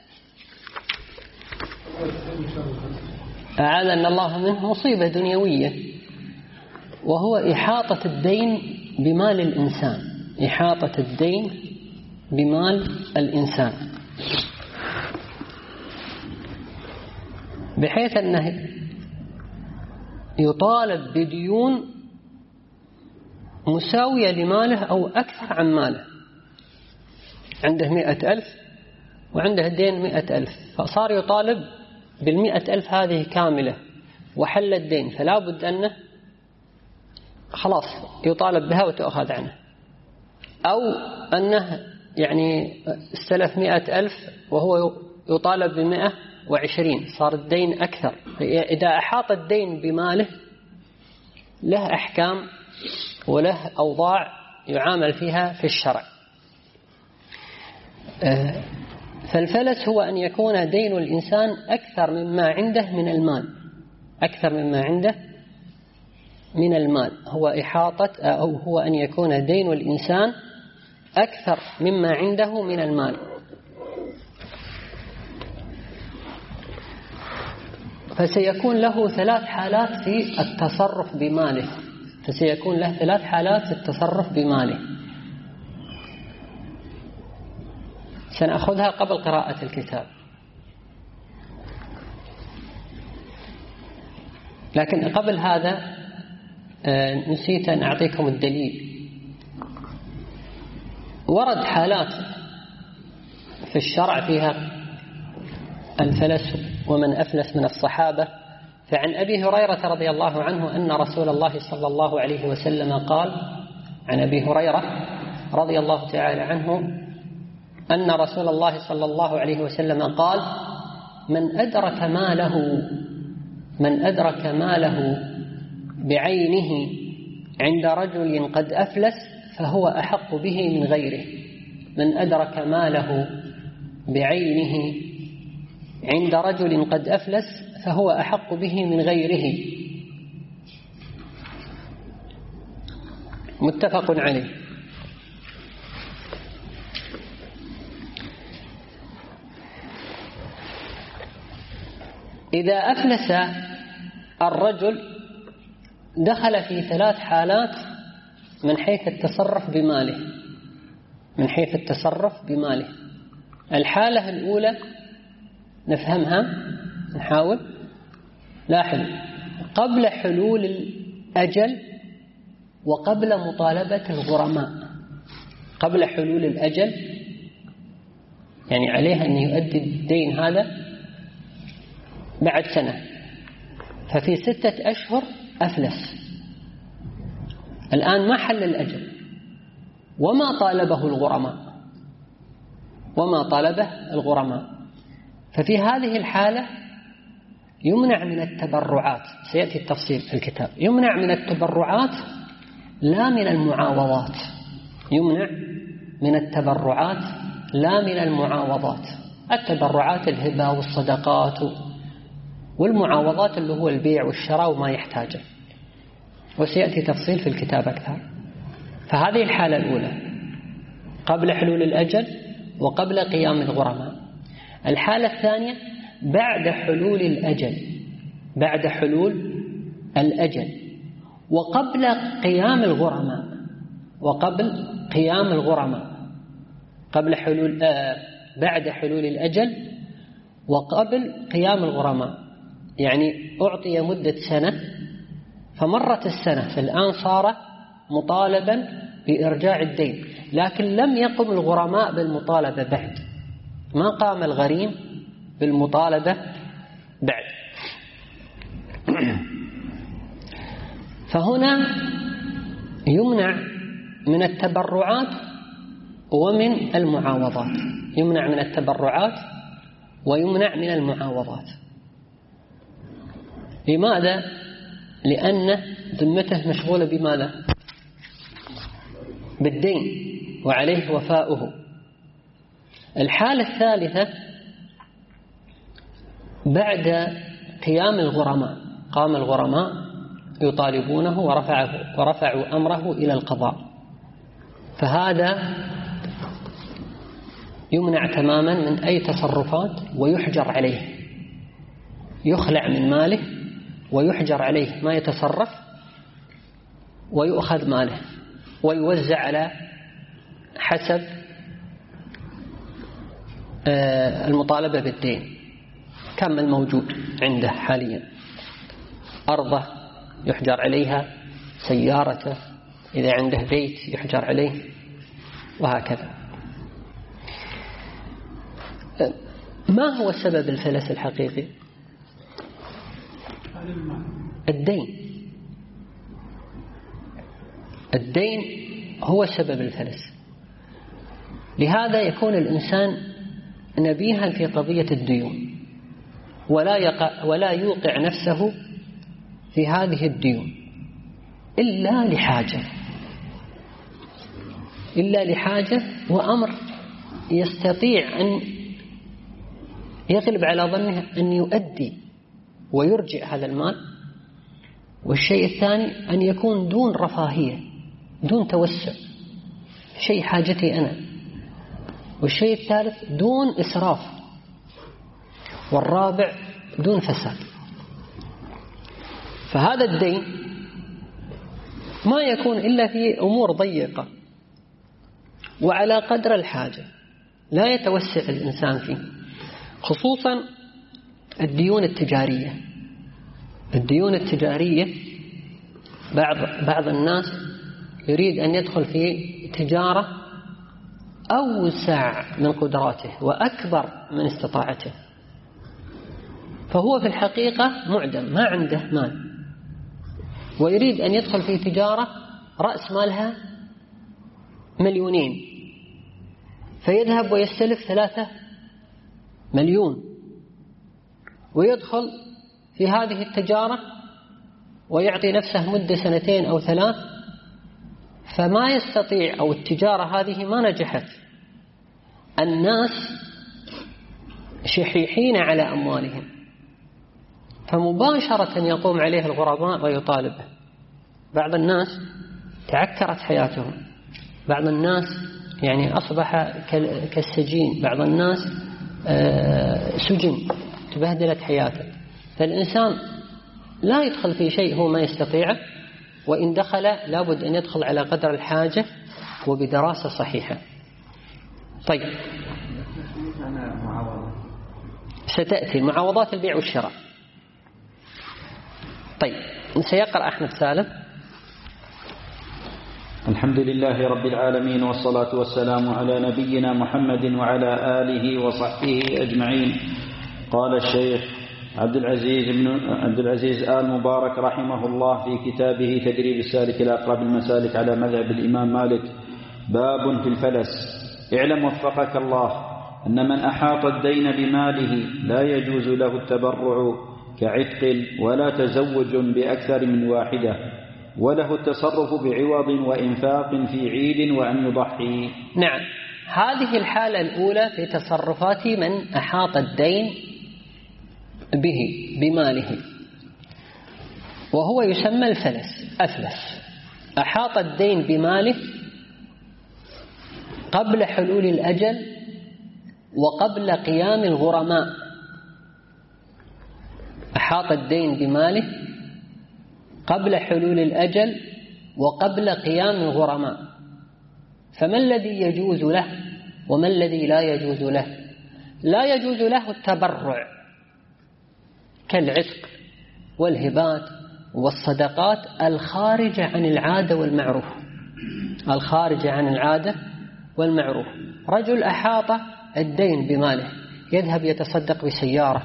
أعاذنا الله منه مصيبة دنيوية، وهو إحاطة الدين بمال الإنسان، إحاطة الدين بمال الإنسان، بحيث أنه يطالب بديون مساوية لماله أو أكثر عن ماله. عنده مئة ألف وعنده الدين مئة ألف، فصار يطالب بالمئة ألف هذه كاملة وحل الدين، فلا بد أنه خلاص يطالب بها وتأخذ عنه، أو أنه يعني استلف مئة ألف وهو يطالب بمئة وعشرين، صار الدين أكثر. إذا أحاط الدين بماله له أحكام وله أوضاع يعامل فيها في الشرع. فالفلس هو أن يكون دين الإنسان أكثر مما عنده من المال، أكثر مما عنده من المال، هو إحاطة أو هو أن يكون دين الإنسان أكثر مما عنده من المال. فسيكون له ثلاث حالات في التصرف بماله، فسيكون له ثلاث حالات في التصرف بماله سنأخذها قبل قراءة الكتاب. لكن قبل هذا نسيت أن أعطيكم الدليل. ورد حالات في الشرع فيها الفلس ومن أفلس من الصحابة. فعن أبي هريرة رضي الله عنه أن رسول الله صلى الله عليه وسلم قال، عن أبي هريرة رضي الله تعالى عنه أن رسول الله صلى الله عليه وسلم قال: من أدرك ماله من أدرك ماله بعينه عند رجل قد أفلس فهو أحق به من غيره. من أدرك ماله بعينه عند رجل قد أفلس فهو أحق به من غيره. متفق عليه. إذا أفلس الرجل دخل في ثلاث حالات من حيث التصرف بماله من حيث التصرف بماله. الحالة الأولى نفهمها، نحاول. لاحظ، قبل حلول الأجل وقبل مطالبة الغرماء. قبل حلول الأجل يعني عليه أن يؤدي الدين هذا بعد سنة، ففي ستة أشهر أفلس، الآن ما حل الأجل وما طالبه الغرماء وما طالبه الغرماء ففي هذه الحالة يمنع من التبرعات، سيأتي التفصيل في الكتاب، يمنع من التبرعات لا من المعاوضات، يمنع من التبرعات لا من المعاوضات. التبرعات الهبة والصدقات والمعاوضات اللي هو البيع والشراء وما يحتاجه، وسيأتي تفصيل في الكتاب أكثر. فهذه الحالة الأولى قبل حلول الأجل وقبل قيام الغرماء. الحالة الثانية بعد حلول الأجل، بعد حلول الأجل وقبل قيام الغرماء، وقبل قيام الغرماء قبل حلول آه بعد حلول الأجل وقبل قيام الغرماء. يعني أعطي مدة سنة فمرت السنة، فالآن صار مطالبا بإرجاع الدين، لكن لم يقم الغرماء بالمطالبة بعد، ما قام الغريم بالمطالبة بعد. فهنا يمنع من التبرعات ومن المعاوضات، يمنع من التبرعات ويمنع من المعاوضات. لماذا؟ لأن ذمته مشغولة بماذا؟ بالدين وعليه وفاؤه. الحالة الثالثة بعد قيام الغرماء، قام الغرماء يطالبونه ورفعه ورفعوا أمره إلى القضاء، فهذا يمنع تماما من أي تصرفات ويحجر عليه، يخلع من ماله ويحجر عليه ما يتصرف ويؤخذ ماله ويوزع على حسب المطالبة بالدين كم الموجود عنده حاليا. أرضه يحجر عليها، سيارته، إذا عنده بيت يحجر عليه، وهكذا. ما هو سبب الفلس الحقيقي؟ الدين. الدين هو سبب الفلس. لهذا يكون الإنسان نبيها في قضية الديون، ولا يقع ولا يوقع نفسه في هذه الديون إلا لحاجة، إلا لحاجة وأمر يستطيع أن يغلب على ظنه أن يؤدي ويرجع هذا المال. والشيء الثاني أن يكون دون رفاهية، دون توسع، شيء حاجتي أنا. والشيء الثالث دون إسراف. والرابع دون فساد. فهذا الدين ما يكون إلا في أمور ضيقة وعلى قدر الحاجة، لا يتوسع الإنسان فيه، خصوصا الديون التجارية. الديون التجارية بعض بعض الناس يريد أن يدخل في تجارة أوسع من قدراته وأكبر من استطاعته، فهو في الحقيقة معدم، ما عنده مال، ويريد أن يدخل في تجارة رأس مالها مليونين، فيذهب ويستلف ثلاثة مليون ويدخل في هذه التجارة ويعطي نفسه مدة سنتين أو ثلاث، فما يستطيع، أو التجارة هذه ما نجحت، الناس شحيحين على أموالهم، فمباشرة يقوم عليه الغرماء ويطالبه. بعض الناس تعكرت حياتهم، بعض الناس يعني أصبح كالسجين، بعض الناس سجن، تبهدلت حياته. فالإنسان لا يدخل في شيء هو ما يستطيعه، وإن دخل لابد أن يدخل على قدر الحاجة وبدراسة صحيحة. طيب، ستأتي معاوضات البيع والشراء. طيب، سيقرأ أحمد سالم. الحمد لله رب العالمين، والصلاة والسلام على نبينا محمد وعلى آله وصحبه أجمعين. قال الشيخ عبد العزيز بن عبد العزيز آل مبارك رحمه الله في كتابه تدريب السالك إلى أقرب المسالك على مذهب الإمام مالك باب في الفلس: اعلم وفقك الله أن من أحاط الدين بماله لا يجوز له التبرع كعتق ولا تزوج بأكثر من واحدة، وله التصرف بعوض وإنفاق في عيد وأن يضحي. نعم، هذه الحالة الأولى في تصرفات من أحاط الدين به بماله، وهو يسمى الفلس. أفلس، أحاط الدين بماله قبل حلول الأجل وقبل قيام الغرماء. أحاط الدين بماله قبل حلول الأجل وقبل قيام الغرماء، فما الذي يجوز له وما الذي لا يجوز له؟ لا يجوز له التبرع كالعتق والهبات والصدقات الخارجة عن العادة والمعروف. الخارجة عن العادة والمعروف، رجل أحاط الدين بماله، يذهب يتصدق بسيارة،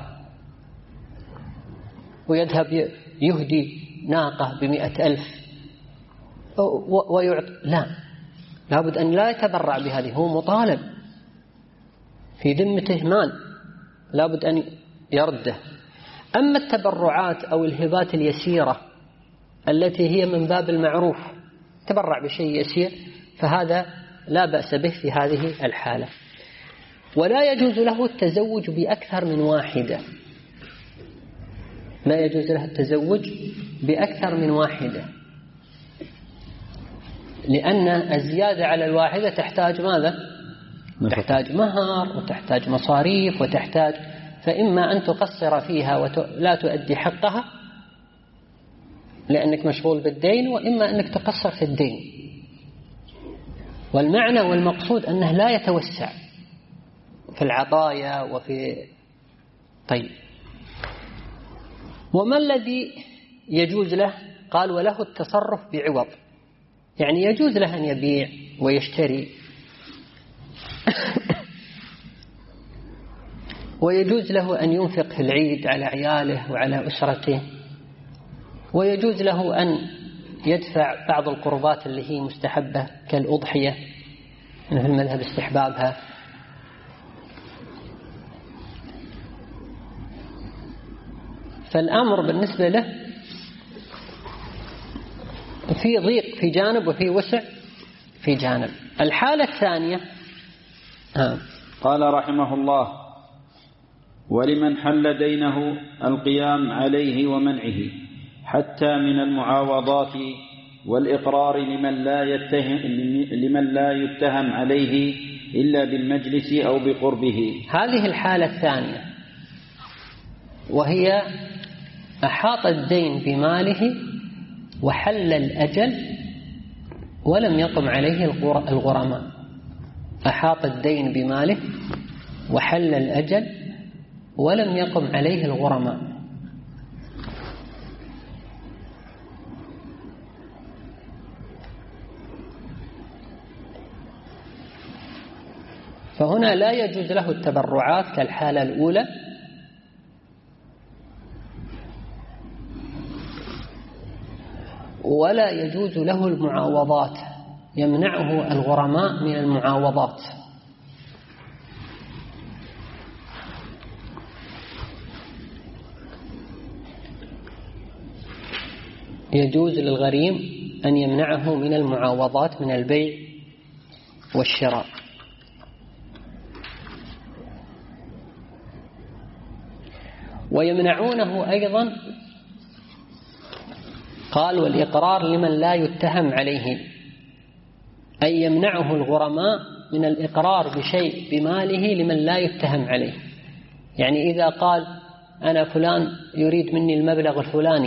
ويذهب يهدي ناقة بمئة ألف ويعطي، لا، لابد أن لا يتبرع بهذه، هو مطالب في ذمته مال لابد أن يرده. أما التبرعات أو الهبات اليسيرة التي هي من باب المعروف، تبرع بشيء يسير، فهذا لا بأس به في هذه الحالة. ولا يجوز له التزوج بأكثر من واحدة، لا يجوز له التزوج بأكثر من واحدة، لأن الزيادة على الواحدة تحتاج ماذا؟ تحتاج مهر وتحتاج مصاريف وتحتاج، فإما أن تقصر فيها ولا تؤدي حقها لأنك مشغول بالدين، وإما أنك تقصر في الدين. والمعنى والمقصود أنه لا يتوسع في العطايا وفي طيب. وما الذي يجوز له؟ قال: وله التصرف بعوض، يعني يجوز له أن يبيع ويشتري ويجوز له أن ينفق في العيد على عياله وعلى أسرته، ويجوز له أن يدفع بعض القربات اللي هي مستحبة كالأضحية، في المذهب استحبابها. فالأمر بالنسبة له في ضيق في جانب وفي وسع في جانب. الحالة الثانية ها. قال رحمه الله: ولمن حل دينه القيام عليه ومنعه حتى من المعاوضات والإقرار لمن لا يتهم, لمن لا يتهم عليه إلا بالمجلس أو بقربه. هذه الحالة الثانية، وهي أحاط الدين بماله وحل الأجل ولم يقم عليه الغرماء. أحاط الدين بماله وحل الأجل ولم يقم عليه الغرماء. فهنا لا يجوز له التبرعات كالحالة الأولى، ولا يجوز له المعاوضات، يمنعه الغرماء من المعاوضات. يجوز للغريم أن يمنعه من المعاوضات من البيع والشراء. ويمنعونه أيضا، قال: والإقرار لمن لا يتهم عليه، أي يمنعه الغرماء من الإقرار بشيء بماله لمن لا يتهم عليه. يعني إذا قال: أنا فلان يريد مني المبلغ الفلاني،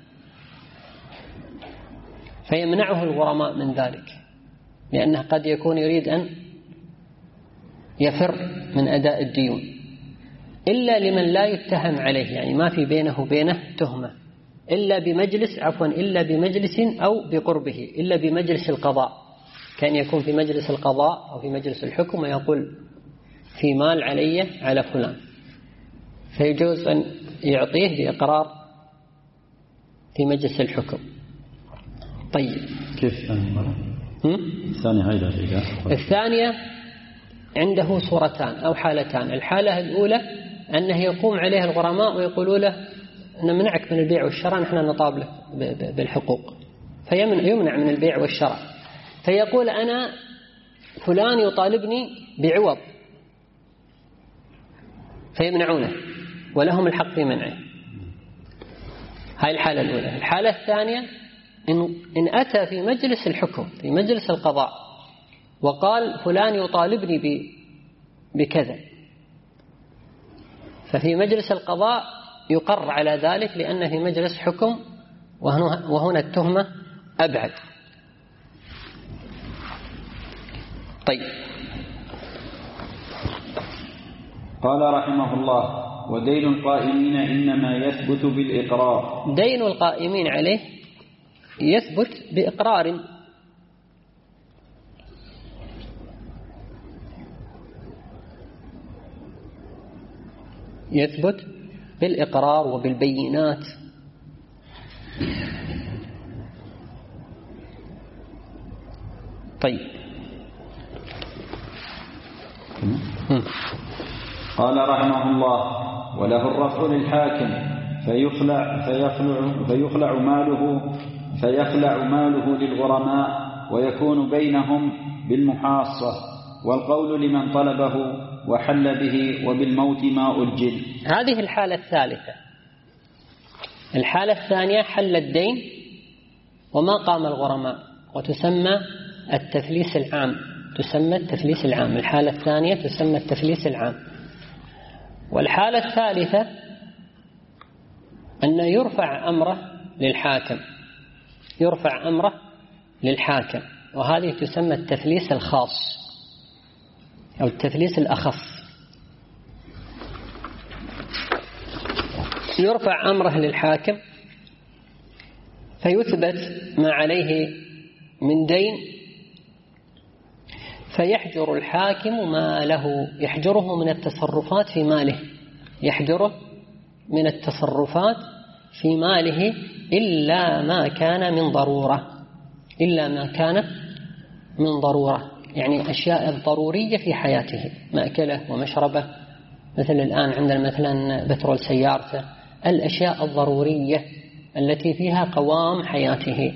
فيمنعه الغرماء من ذلك، لأنه قد يكون يريد أن يفر من أداء الديون، إلا لمن لا يتهم عليه، يعني ما في بينه وبينه تهمة، إلا بمجلس عفوا إلا بمجلس أو بقربه، إلا بمجلس القضاء. كان يكون في مجلس القضاء أو في مجلس الحكم ويقول: في مال علي على فلان، فيجوز أن يعطيه بإقرار في مجلس الحكم. طيب كيف الثانية هيدا؟ الثانية عنده صورتان أو حالتان. الحالة الأولى أنه يقوم عليه الغرماء ويقولوا له نمنعك من البيع والشراء، نحن نطالبك بالحقوق، فيمنع من البيع والشراء، فيقول أنا فلان يطالبني بعوض، فيمنعونه ولهم الحق في منعه. هاي الحالة الأولى. الحالة الثانية إن, إن أتى في مجلس الحكم في مجلس القضاء وقال فلان يطالبني بكذا، ففي مجلس القضاء يقر على ذلك لأنه في مجلس حكم، وهنا التهمة أبعد. طيب قال رحمه الله: ودين القائمين إنما يثبت بالإقرار. دين القائمين عليه يثبت بإقرار، يثبت بالإقرار وبالبينات. طيب قال رحمه الله: وله الرفع للحاكم فيخلع فيخلع فيخلع ماله فيخلع ماله للغرماء ويكون بينهم بالمحاصة، والقول لمن طلبه وحل به وبالموت ما أجل. هذه الحالة الثالثة. الحالة الثانية حل الدين وما قام الغرماء، وتسمى التفليس العام، تسمى التفليس العام. الحالة الثانية تسمى التفليس العام. والحالة الثالثة أن يرفع أمره للحاكم، يرفع أمره للحاكم، وهذه تسمى التفليس الخاص أو التفليس الأخف. يرفع أمره للحاكم فيثبت ما عليه من دين، فيحجر الحاكم ماله، يحجره من التصرفات في ماله، يحجره من التصرفات في ماله إلا ما كان من ضرورة، إلا ما كان من ضرورة، يعني أشياء الضرورية في حياته، مأكله ومشربه، مثل الآن عندنا مثلا بترول سيارته، الأشياء الضرورية التي فيها قوام حياته.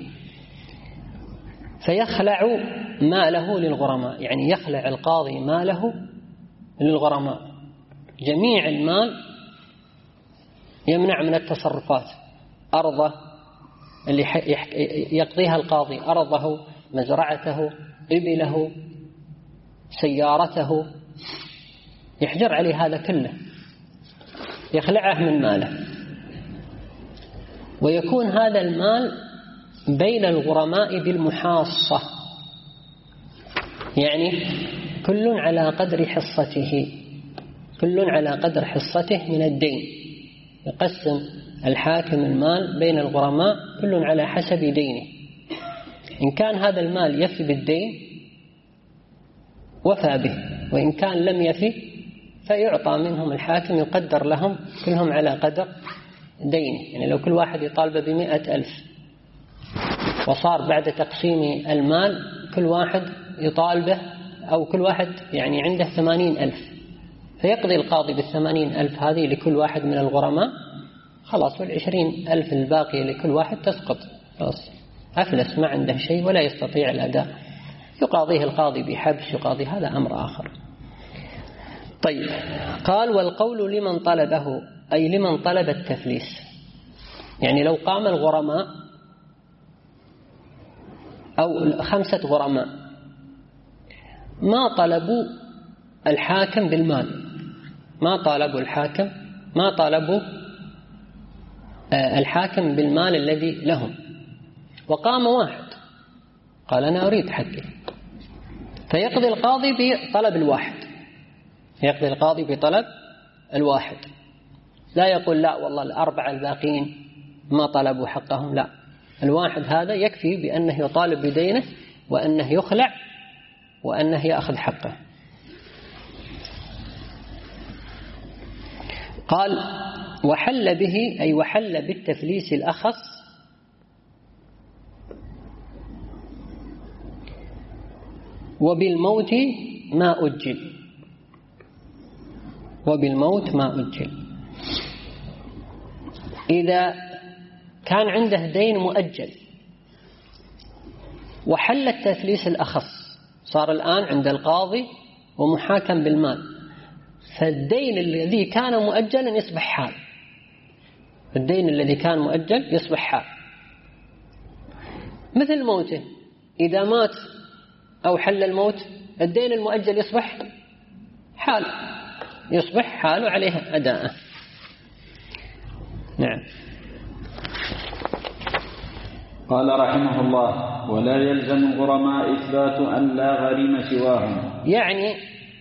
فيخلع ماله للغرماء، يعني يخلع القاضي ماله للغرماء، جميع المال يمنع من التصرفات. أرضه اللي يقضيها القاضي، أرضه، مزرعته، إبله، سيارته، يحجر عليه هذا كله، يخلعه من ماله، ويكون هذا المال بين الغرماء بالمحاصة، يعني كل على قدر حصته، كل على قدر حصته من الدين. يقسم الحاكم المال بين الغرماء كل على حسب دينه. إن كان هذا المال يفي بالدين وفى به، وإن كان لم يفي فيعطى منهم الحاكم، يقدر لهم كلهم على قدر دينه. يعني لو كل واحد يطالب بمئة ألف، وصار بعد تقسيم المال كل واحد يطالبه، أو كل واحد يعني عنده ثمانين ألف، فيقضي القاضي بالثمانين ألف هذه لكل واحد من الغرماء، خلاص، والعشرين ألف الباقية لكل واحد تسقط، خلاص أفلس، ما عنده شيء ولا يستطيع الأداء، يقاضيه القاضي بحبس، يقاضي، هذا أمر آخر. طيب قال: والقول لمن طلبه، أي لمن طلب التفليس. يعني لو قام الغرماء أو خمسة غرماء ما طلبوا الحاكم بالمال، ما طالبوا الحاكم ما طالبوا الحاكم بالمال الذي لهم، وقام واحد قال أنا أريد حقي، فيقضي القاضي بطلب الواحد، يقضي القاضي بطلب الواحد، لا يقول لا والله الأربعة الباقين ما طلبوا حقهم، لا، الواحد هذا يكفي بأنه يطالب بدينه، وأنه يخلع، وأنه يأخذ حقه. قال: وحل به أي وحل بالتفليس الأخص وبالموت ما أجل وبالموت ما أجل إذا كان عنده دين مؤجل وحل التفليس الأخص، صار الآن عند القاضي ومحاكم بالمال، فالدين الذي كان مؤجلا يصبح حال، الدين الذي كان مؤجل يصبح حال، مثل موته، إذا مات أو حل الموت الدين المؤجل يصبح حال، يصبح حال عليه أداءه. نعم. قال رحمه الله: ولا يلزم الغرماء إثبات أن لا غريم سواهم. يعني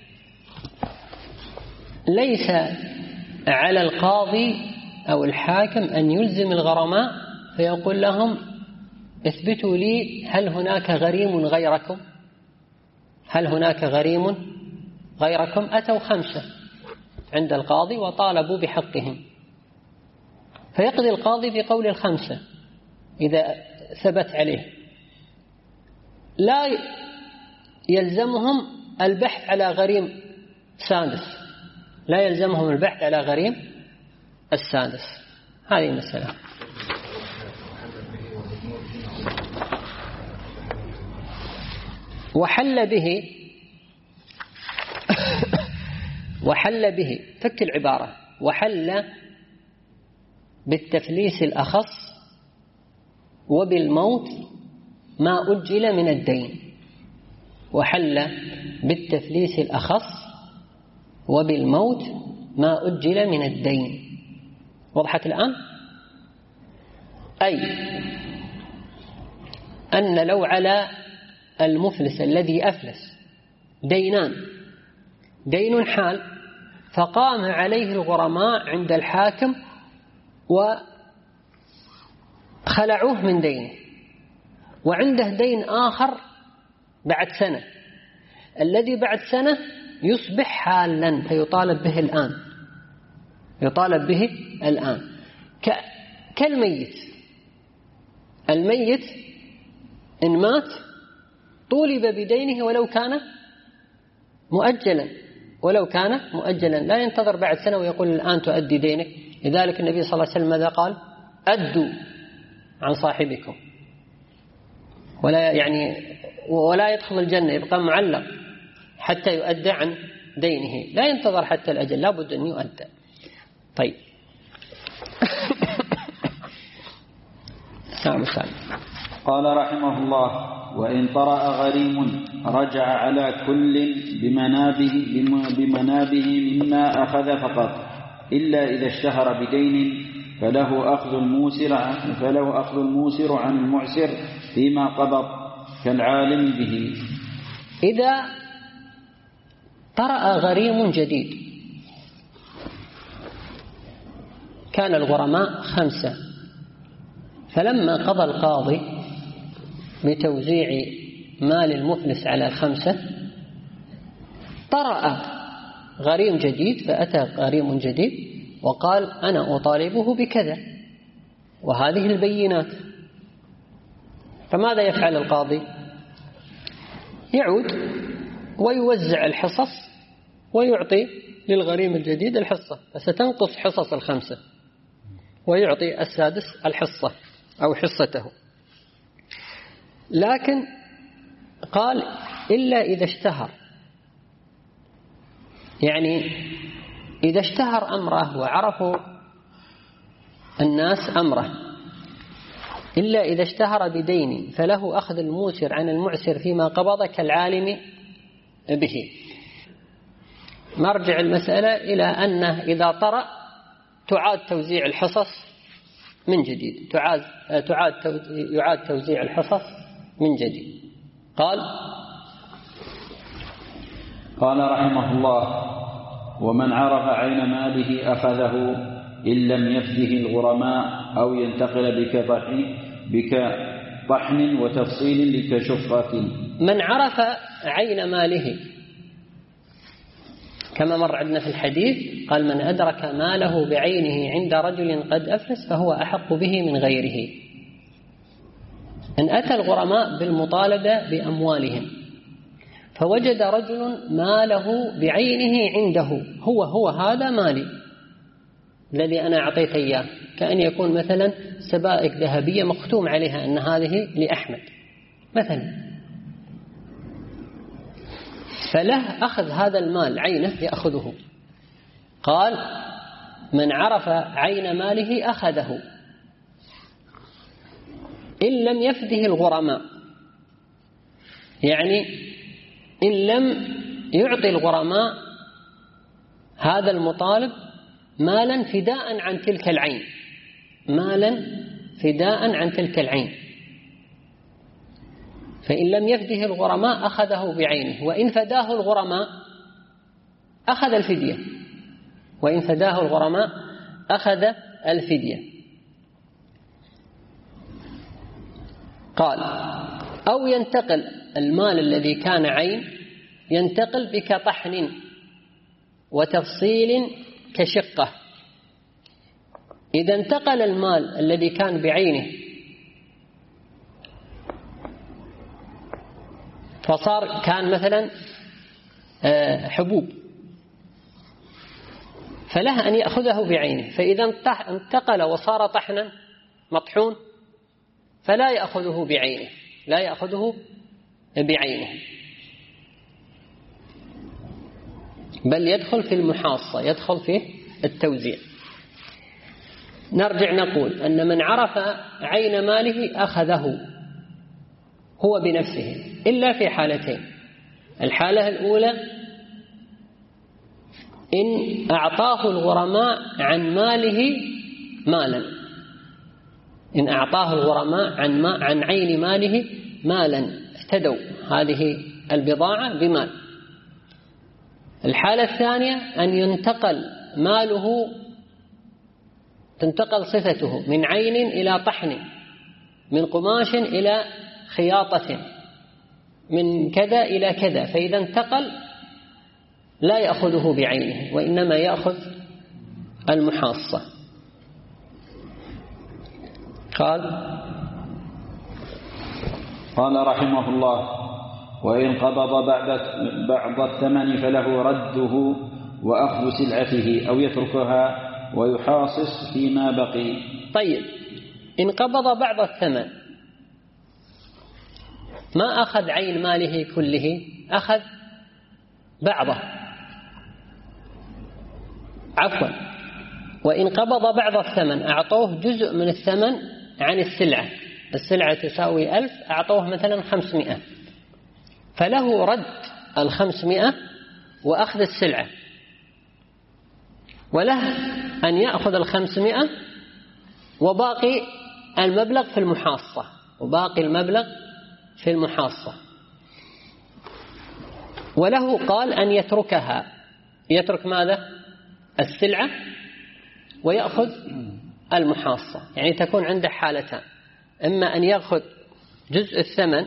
ليس على القاضي أو الحاكم أن يلزم الغرماء فيقول لهم اثبتوا لي هل هناك غريم غيركم، هل هناك غريم غيركم. أتوا خمسة عند القاضي وطالبوا بحقهم، فيقضي القاضي بقول الخمسة إذا ثبت عليه، لا يلزمهم البحث على غريم سادس، لا يلزمهم البحث على غريم السادس. هذه المسألة. وحل به وحل به فك العبارة، وحل بالتفليس الأخص وبالموت ما أجل من الدين. وحل بالتفليس الأخص وبالموت ما أجل من الدين. وضحت الآن؟ أي أن لو على المفلس الذي أفلس دينان، دين حال فقام عليه الغرماء عند الحاكم وخلعوه من دينه، وعنده دين آخر بعد سنة، الذي بعد سنة يصبح حالا فيطالب به الآن، يطالب به الآن كالميت. الميت إن مات طولب بدينه ولو كان مؤجلا، ولو كان مؤجلا لا ينتظر بعد سنة ويقول الآن تؤدي دينك. لذلك النبي صلى الله عليه وسلم ماذا قال؟ أدوا عن صاحبكم، ولا يعني ولا يدخل الجنة، يبقى معلق حتى يؤدى عن دينه، لا ينتظر حتى الأجل، لا بد أن يؤدى. طيب سلام سلام. قال رحمه الله: وإن طرأ غريم رجع على كل بمنابه, بمنابه مما أخذ فقط، إلا إذا اشتهر بدين فله أخذ الموسر عن, فله أخذ الموسر عن المعسر فيما قبض كالعالم به. إذا طرأ غريم جديد، كان الغرماء خمسة، فلما قضى القاضي بتوزيع مال المفلس على الخمسة طرأ غريم جديد، فأتى غريم جديد وقال أنا أطالبه بكذا وهذه البينات، فماذا يفعل القاضي؟ يعود ويوزع الحصص ويعطي للغريم الجديد الحصة، فستنقص حصص الخمسة ويعطي السادس الحصة أو حصته. لكن قال إلا إذا اشتهر، يعني إذا اشتهر أمره وعرفوا الناس أمره، إلا إذا اشتهر بدين فله أخذ الموسر عن المعسر فيما قبض كالعالم به. مرجع المسألة إلى أنه إذا طرأ تعاد توزيع الحصص من جديد، تعاد تعاد يعاد توزيع الحصص من جديد. قال قال رحمه الله: ومن عرف عين ماله أخذه إن لم يفده الغرماء أو ينتقل بكطحن بكطحن وتفصيل لكشفة. من عرف عين ماله كما مر عندنا في الحديث قال من أدرك ماله بعينه عند رجل قد أفلس فهو أحق به من غيره. إن أتى الغرماء بالمطالبة بأموالهم فوجد رجل ماله بعينه عنده، هو هو هذا مالي الذي أنا أعطيت إياه، كأن يكون مثلا سبائك ذهبية مختوم عليها أن هذه لأحمد مثلا، فله أخذ هذا المال عينه يأخذه. قال من عرف عين ماله أخذه إن لم يفده الغرماء، يعني إن لم يعطي الغرماء هذا المطالب مالا فداء عن تلك العين، مالا فداء عن تلك العين، فإن لم يفده الغرماء أخذه بعينه، وإن فداه الغرماء أخذ الفدية، وإن فداه الغرماء أخذ الفدية. قال أو ينتقل المال الذي كان عين ينتقل بك طحن وتفصيل كشقة. إذا انتقل المال الذي كان بعينه فصار كان مثلا حبوب فله أن يأخذه بعينه، فإذا انتقل وصار طحنا مطحون فلا يأخذه بعينه، لا يأخذه بعينه بل يدخل في المحاصة، يدخل في التوزيع. نرجع نقول أن من عرف عين ماله أخذه هو بنفسه إلا في حالتين. الحالة الأولى إن أعطاه الغرماء عن ماله مالا، إن أعطاه الغرماء عن, ما عن عين ماله مالا افتدوا هذه البضاعة بمال. الحالة الثانية أن ينتقل ماله، تنتقل صفته من عين إلى طحن، من قماش إلى خياطة، من كذا إلى كذا، فإذا انتقل لا يأخذه بعينه وإنما يأخذ المحاصة. قال قال رحمه الله وإن قبض بعد بعض الثمن فله رده وأخذ سلعته أو يتركها ويحاصص فيما بقي. طيب إن قبض بعض الثمن ما أخذ عين ماله كله، أخذ بعضه، عفوا وإن قبض بعض الثمن أعطوه جزء من الثمن عن السلعة، السلعة تساوي ألف أعطوه مثلا خمسمائة، فله رد الخمسمائة وأخذ السلعة، وله أن يأخذ الخمسمائة وباقي المبلغ في المحاصة، وباقي المبلغ في المحاصة. وله قال أن يتركها، يترك ماذا؟ السلعة ويأخذ المحاصة، يعني تكون عنده حالتان، إما أن يأخذ جزء الثمن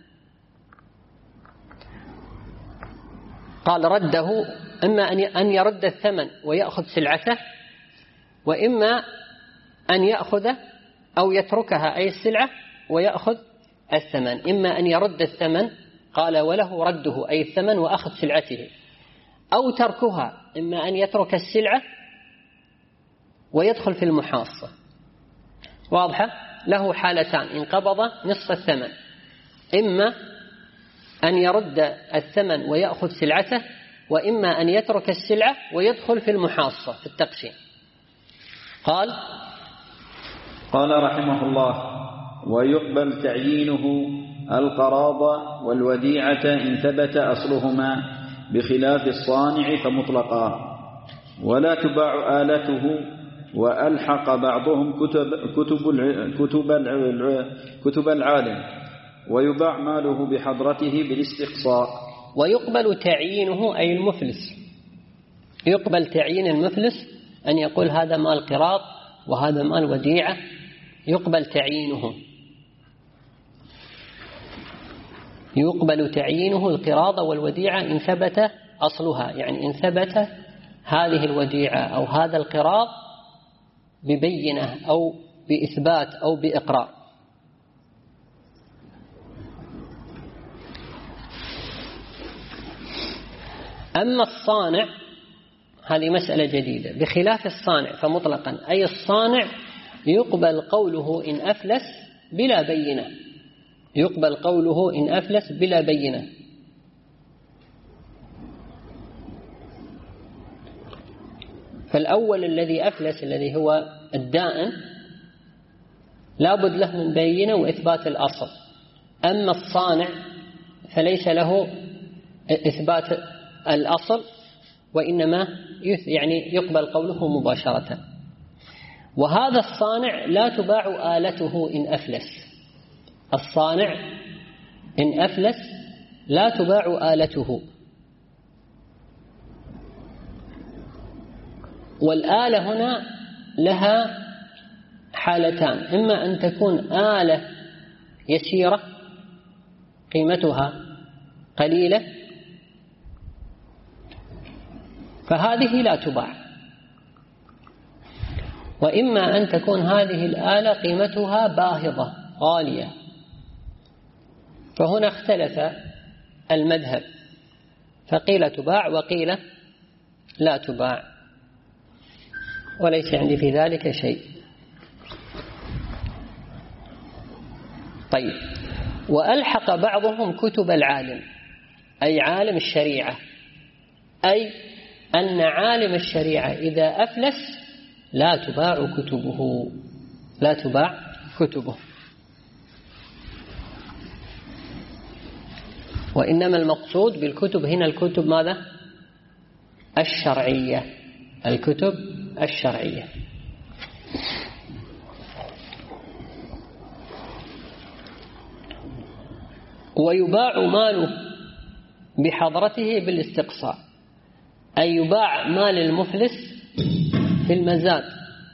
قال رده، إما أن يرد الثمن ويأخذ سلعته، وإما أن يأخذ أو يتركها أي السلعة ويأخذ الثمن. إما أن يرد الثمن قال وله رده أي الثمن وأخذ سلعته، أو تركها، إما أن يترك السلعة ويدخل في المحاصة. واضحة؟ له حالتان إن قبض نصف الثمن، إما أن يرد الثمن ويأخذ سلعته، وإما أن يترك السلعة ويدخل في المحاصة في التقسيم. قال قال رحمه الله ويقبل تعيينه القراض والوديعة إن ثبت أصلهما بخلاف الصانع فمطلقا، ولا تباع آلته. وألحق بعضهم كتب, كتب, كتب, كتب العالم ويباع ماله بحضرته بالاستقصاء. ويقبل تعيينه أي المفلس، يقبل تعيين المفلس أن يقول هذا مال قراض وهذا مال وديعة، يقبل تعيينه، يقبل تعيينه القراض والوديعة إن ثبت أصلها، يعني إن ثبت هذه الوديعة أو هذا القراض ببينة أو بإثبات أو بإقرار. أما الصانع هذه مسألة جديدة، بخلاف الصانع فمطلقا، أي الصانع يقبل قوله إن أفلس بلا بينة، يقبل قوله إن أفلس بلا بينة. فالأول الذي أفلس الذي هو الدائن لا بد له من بينة وإثبات الأصل. أما الصانع فليس له إثبات الأصل، وإنما يعني يقبل قوله مباشرة. وهذا الصانع لا تباع آلته إن أفلس، الصانع إن أفلس لا تباع آلته. والآلة هنا لها حالتان، إما أن تكون آلة يسيرة قيمتها قليلة فهذه لا تباع، وإما أن تكون هذه الآلة قيمتها باهظة غالية، فهنا اختلف المذهب، فقيل تباع وقيل لا تباع، وليس عندي في ذلك شيء. طيب، وألحق بعضهم كتب العالم، أي عالم الشريعة، أي أن عالم الشريعة إذا أفلس لا تباع كتبه، لا تباع كتبه، وإنما المقصود بالكتب هنا الكتب ماذا؟ الشرعية، الكتب الشرعية. ويباع ماله بحضرته بالاستقصاء، أي يباع مال المفلس في المزاد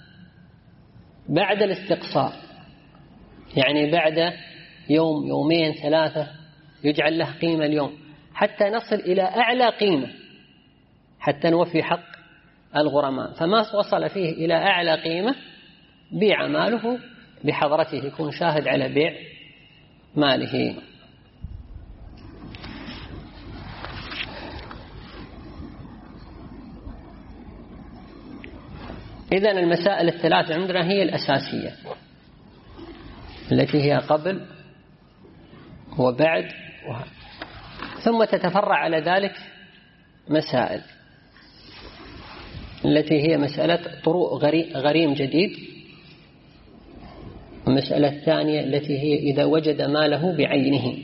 بعد الاستقصاء، يعني بعد يوم يومين ثلاثة يجعل له قيمة اليوم حتى نصل إلى أعلى قيمة، حتى نوفي حق الغرماء. فما وصل فيه إلى أعلى قيمة بيع ماله بحضرته، يكون شاهد على بيع ماله. إذن المسائل الثلاث عندنا هي الأساسية التي هي قبل وبعد وهذا. ثم تتفرع على ذلك مسائل التي هي مسألة طروء غريم جديد، والمسألة الثانية التي هي إذا وجد ماله بعينه،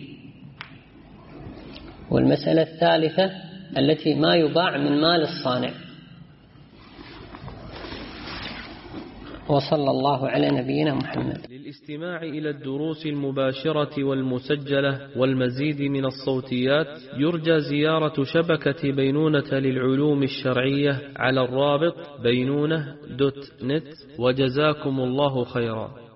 والمسألة الثالثة التي ما يباع من مال الصانع. وصلى الله على نبينا محمد. للاستماع إلى الدروس المباشرة والمسجلة والمزيد من الصوتيات يرجى زيارة شبكة بينونة للعلوم الشرعية على الرابط بينونة دوت نت، وجزاكم الله خيرا.